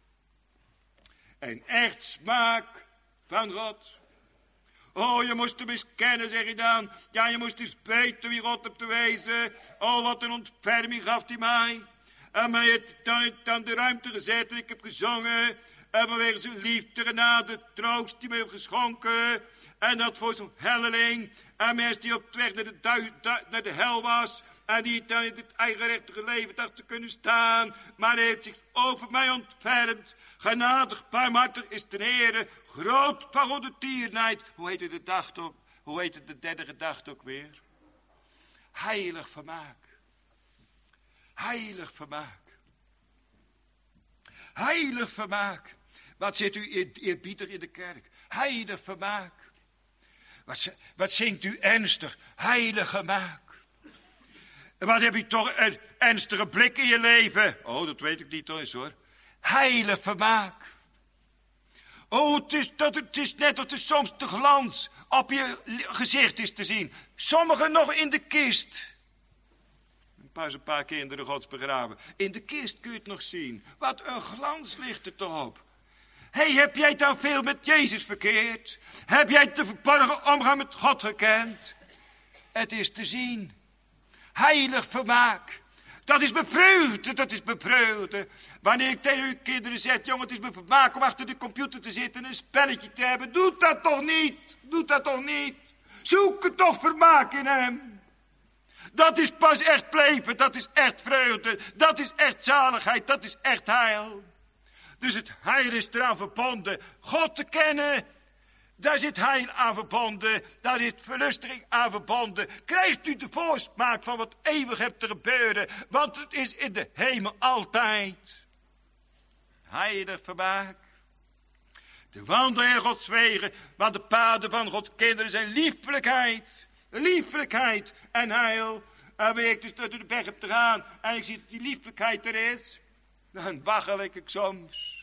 En echt smaak van God. Oh, je moest hem eens kennen, zeg je dan. Ja, je moest eens weten wie God hebt te wezen. Oh, wat een ontferming gaf hij mij. En mij heeft dan, dan de ruimte gezet en ik heb gezongen. En vanwege zijn liefde, genade, troost die me heeft geschonken. En dat voor zo'n helleling. En mensen die op de weg naar de, du, du, naar de hel was. En die dan in het eigenrechtige leven dacht te kunnen staan. Maar hij heeft zich over mij ontfermd. Genadig, barmhartig is ten Heere. Groot parodetiernijd. Hoe heette de dag ook? Hoe heette de derde gedachte ook weer? Heilig vermaak. Heilig vermaak. Heilig vermaak. Wat zit u eerbiedig in de kerk? Heilig vermaak. Wat, wat zingt u ernstig? Heilig vermaak. Wat heb je toch een ernstige blik in je leven? Oh, dat weet ik niet toch eens hoor. Heilig vermaak. Oh, het is, dat, het is net dat er soms de glans op je gezicht is te zien. Sommigen nog in de kist. Pas een paar kinderen gods begraven. In de kist kun je het nog zien. Wat een glans ligt er toch op. Hé, hey, heb jij dan veel met Jezus verkeerd? Heb jij de verborgen omgang met God gekend? Het is te zien. Heilig vermaak. Dat is bevreugde, dat is bevreugde. Wanneer ik tegen uw kinderen zeg, jongen, het is me vermaak om achter de computer te zitten en een spelletje te hebben. Doe dat toch niet. Doe dat toch niet. Zoek het toch vermaak in hem. Dat is pas echt leven, dat is echt vreugde, dat is echt zaligheid, dat is echt heil. Dus het heil is eraan verbonden. God te kennen, daar zit heil aan verbonden, daar zit verlustiging aan verbonden. Krijgt u de voorsmaak van wat eeuwig hebt te gebeuren, want het is in de hemel altijd. Heilig vermaak. De wandelen in Gods wegen, want de paden van Gods kinderen zijn liefelijkheid. Liefelijkheid en heil. En wanneer ik dus door de berg heb te gaan en ik zie dat die liefelijkheid er is, dan waggel ik soms.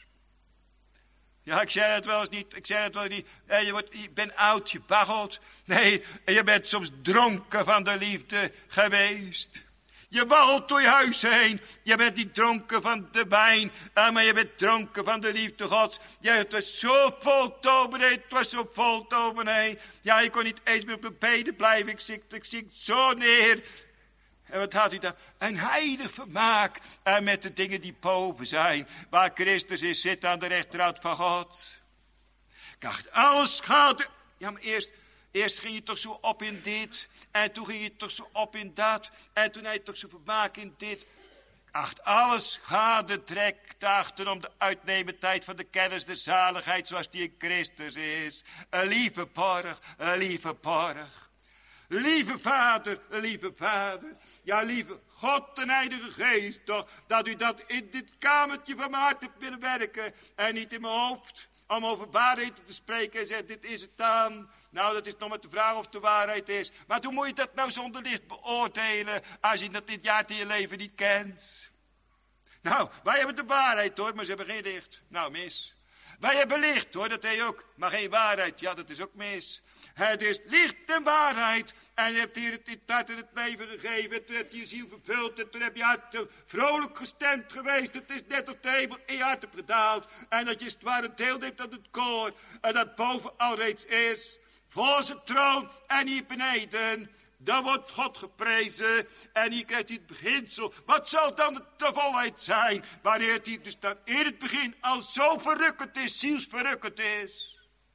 Ja, ik zeg het wel eens niet, ik zeg het wel eens niet. Je, wordt, je bent oud, je baggelt. Nee, je bent soms dronken van de liefde geweest. Je waggelt door je huis heen. Je bent niet dronken van de wijn, maar je bent dronken van de liefde Gods. Ja, het was zo vol tobenheen, het was zo vol tobenheen. Ja, ik kon niet eens meer op mijn benen blijven. Ik zink, ik zink zo neer. En wat had u dan? Een heilig vermaak. En met de dingen die boven zijn. Waar Christus is, zit aan de rechterhand van God. Kijk, alles gaat. Ja, maar eerst, eerst ging je toch zo op in dit. En toen ging je toch zo op in dat. En toen had je toch zo vermaak in dit. Acht, alles gaat trekt achter om de uitnemendheid van de kennis der zaligheid zoals die in Christus is. Een lieve borg, een lieve borg. Lieve vader, lieve vader, ja lieve God en Heilige Geest toch, dat u dat in dit kamertje van mijn hart hebt willen werken en niet in mijn hoofd, om over waarheid te spreken en zeggen, dit is het dan. Nou, dat is nog maar de vraag of het de waarheid is, maar hoe moet je dat nou zonder licht beoordelen, als je dat dit jaar in je leven niet kent? Nou, wij hebben de waarheid hoor, maar ze hebben geen licht. Nou, mis. Wij hebben licht hoor, dat heet ook, maar geen waarheid, ja dat is ook mis. Het is licht en waarheid. En je hebt hier het hart in het leven gegeven. En toen heb je je ziel vervuld. En toen heb je hart vrolijk gestemd geweest. Het is net of de hemel in je hart hebt gedaald. En dat je het ware deelneemt aan het koor. En dat boven al reeds is. Voor zijn troon en hier beneden. Dan wordt God geprezen. En hier krijgt hij het beginsel. Wat zal dan de volheid zijn? Wanneer het hier dus dan in het begin al zo verrukkend is. Zielsverrukkend is.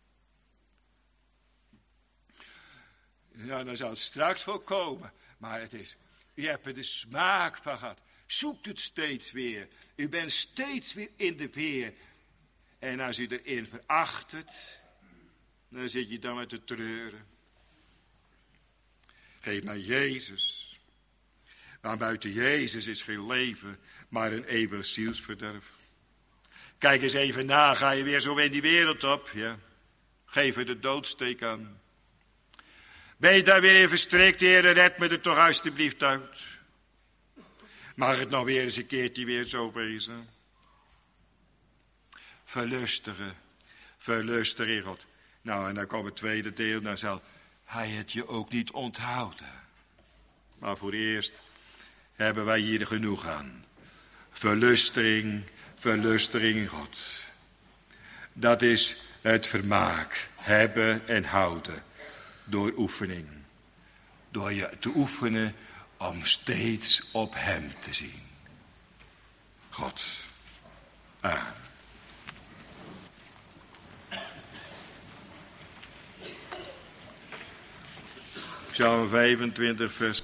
Ja, dan zal het straks voorkomen. Maar het is, u hebt er de smaak van gehad. Zoekt het steeds weer. U bent steeds weer in de weer. En als u erin veracht het, dan zit je dan met te treuren. Geef naar Jezus. Want buiten Jezus is geen leven, maar een eeuwig zielsverderf. Kijk eens even na, ga je weer zo in die wereld op. Ja. Geef er de doodsteek aan. Ben je daar weer in verstrikt, Heer, red me er toch alstublieft uit. Mag het nog weer eens een keertje weer zo wezen. Verlustigen, verlustigen in God. Nou, en dan komt het tweede deel, dan zal hij het je ook niet onthouden. Maar voor eerst hebben wij hier genoeg aan. Verlustering, verlustering in God. Dat is het vermaak, hebben en houden, door oefening. Door je te oefenen om steeds op hem te zien. God. Amen. Psalm vijfentwintig, vers...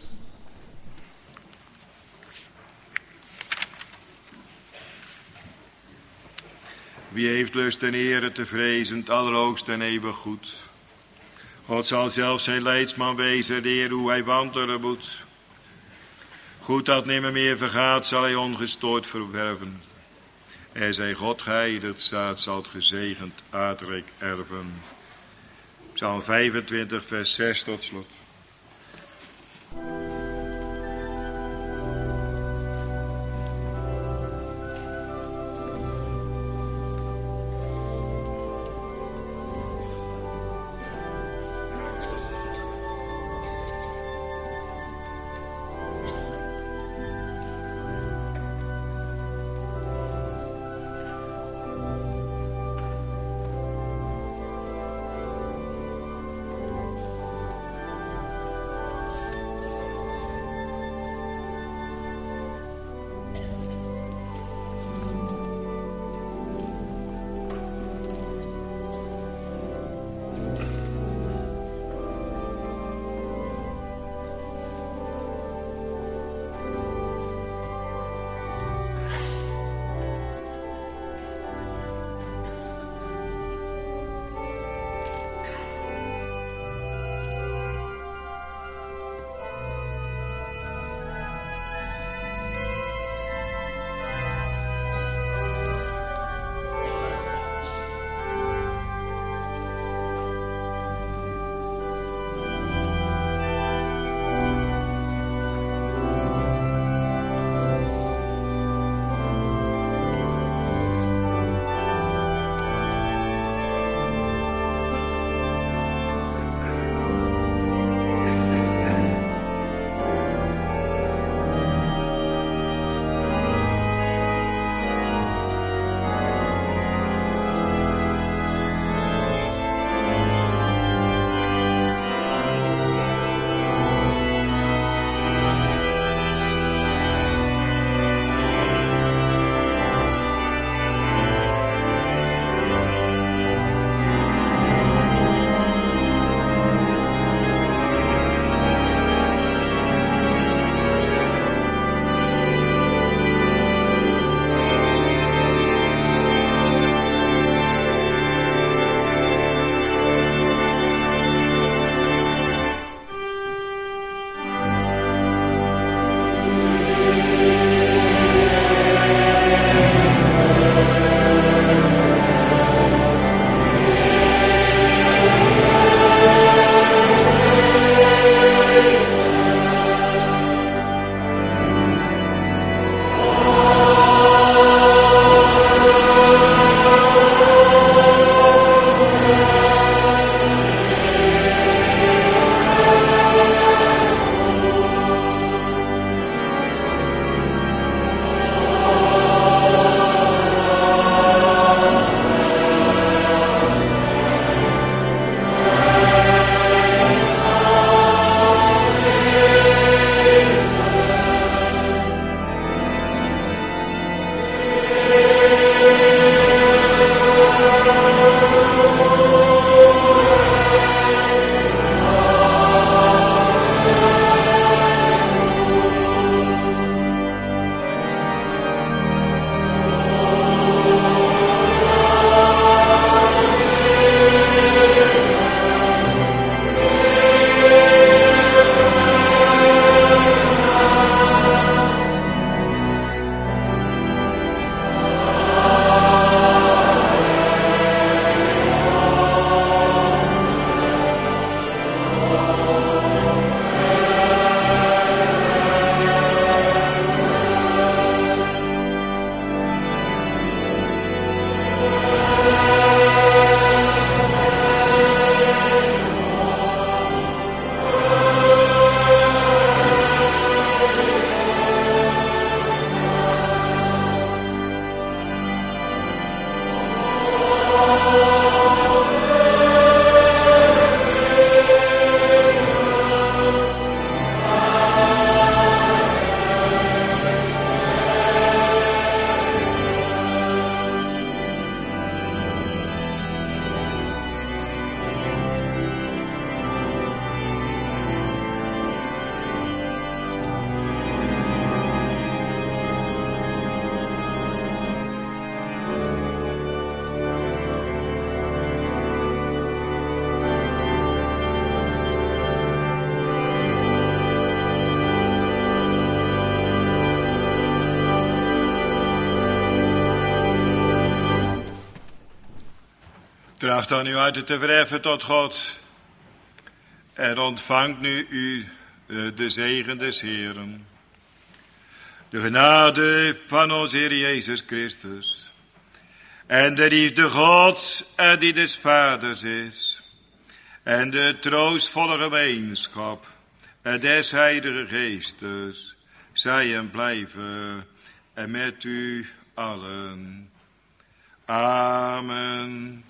Wie heeft lust en ere te vrezen, het allerhoogst en eeuwig goed. God zal zelf zijn leidsman wezen, leer hoe hij wandelen moet. Goed dat nimmer meer vergaat, zal hij ongestoord verwerven. En zijn God geheiligd staat, zal het gezegend aardrijk erven. Psalm vijfentwintig, vers zes tot slot. Tracht dan uw harten te verheffen tot God. En ontvangt nu u de zegen des Heeren. De genade van onze Heer Jezus Christus. En de liefde Gods en die des Vaders is. En de troostvolle gemeenschap des Heilige Geestes. Zij en blijven en met u allen. Amen.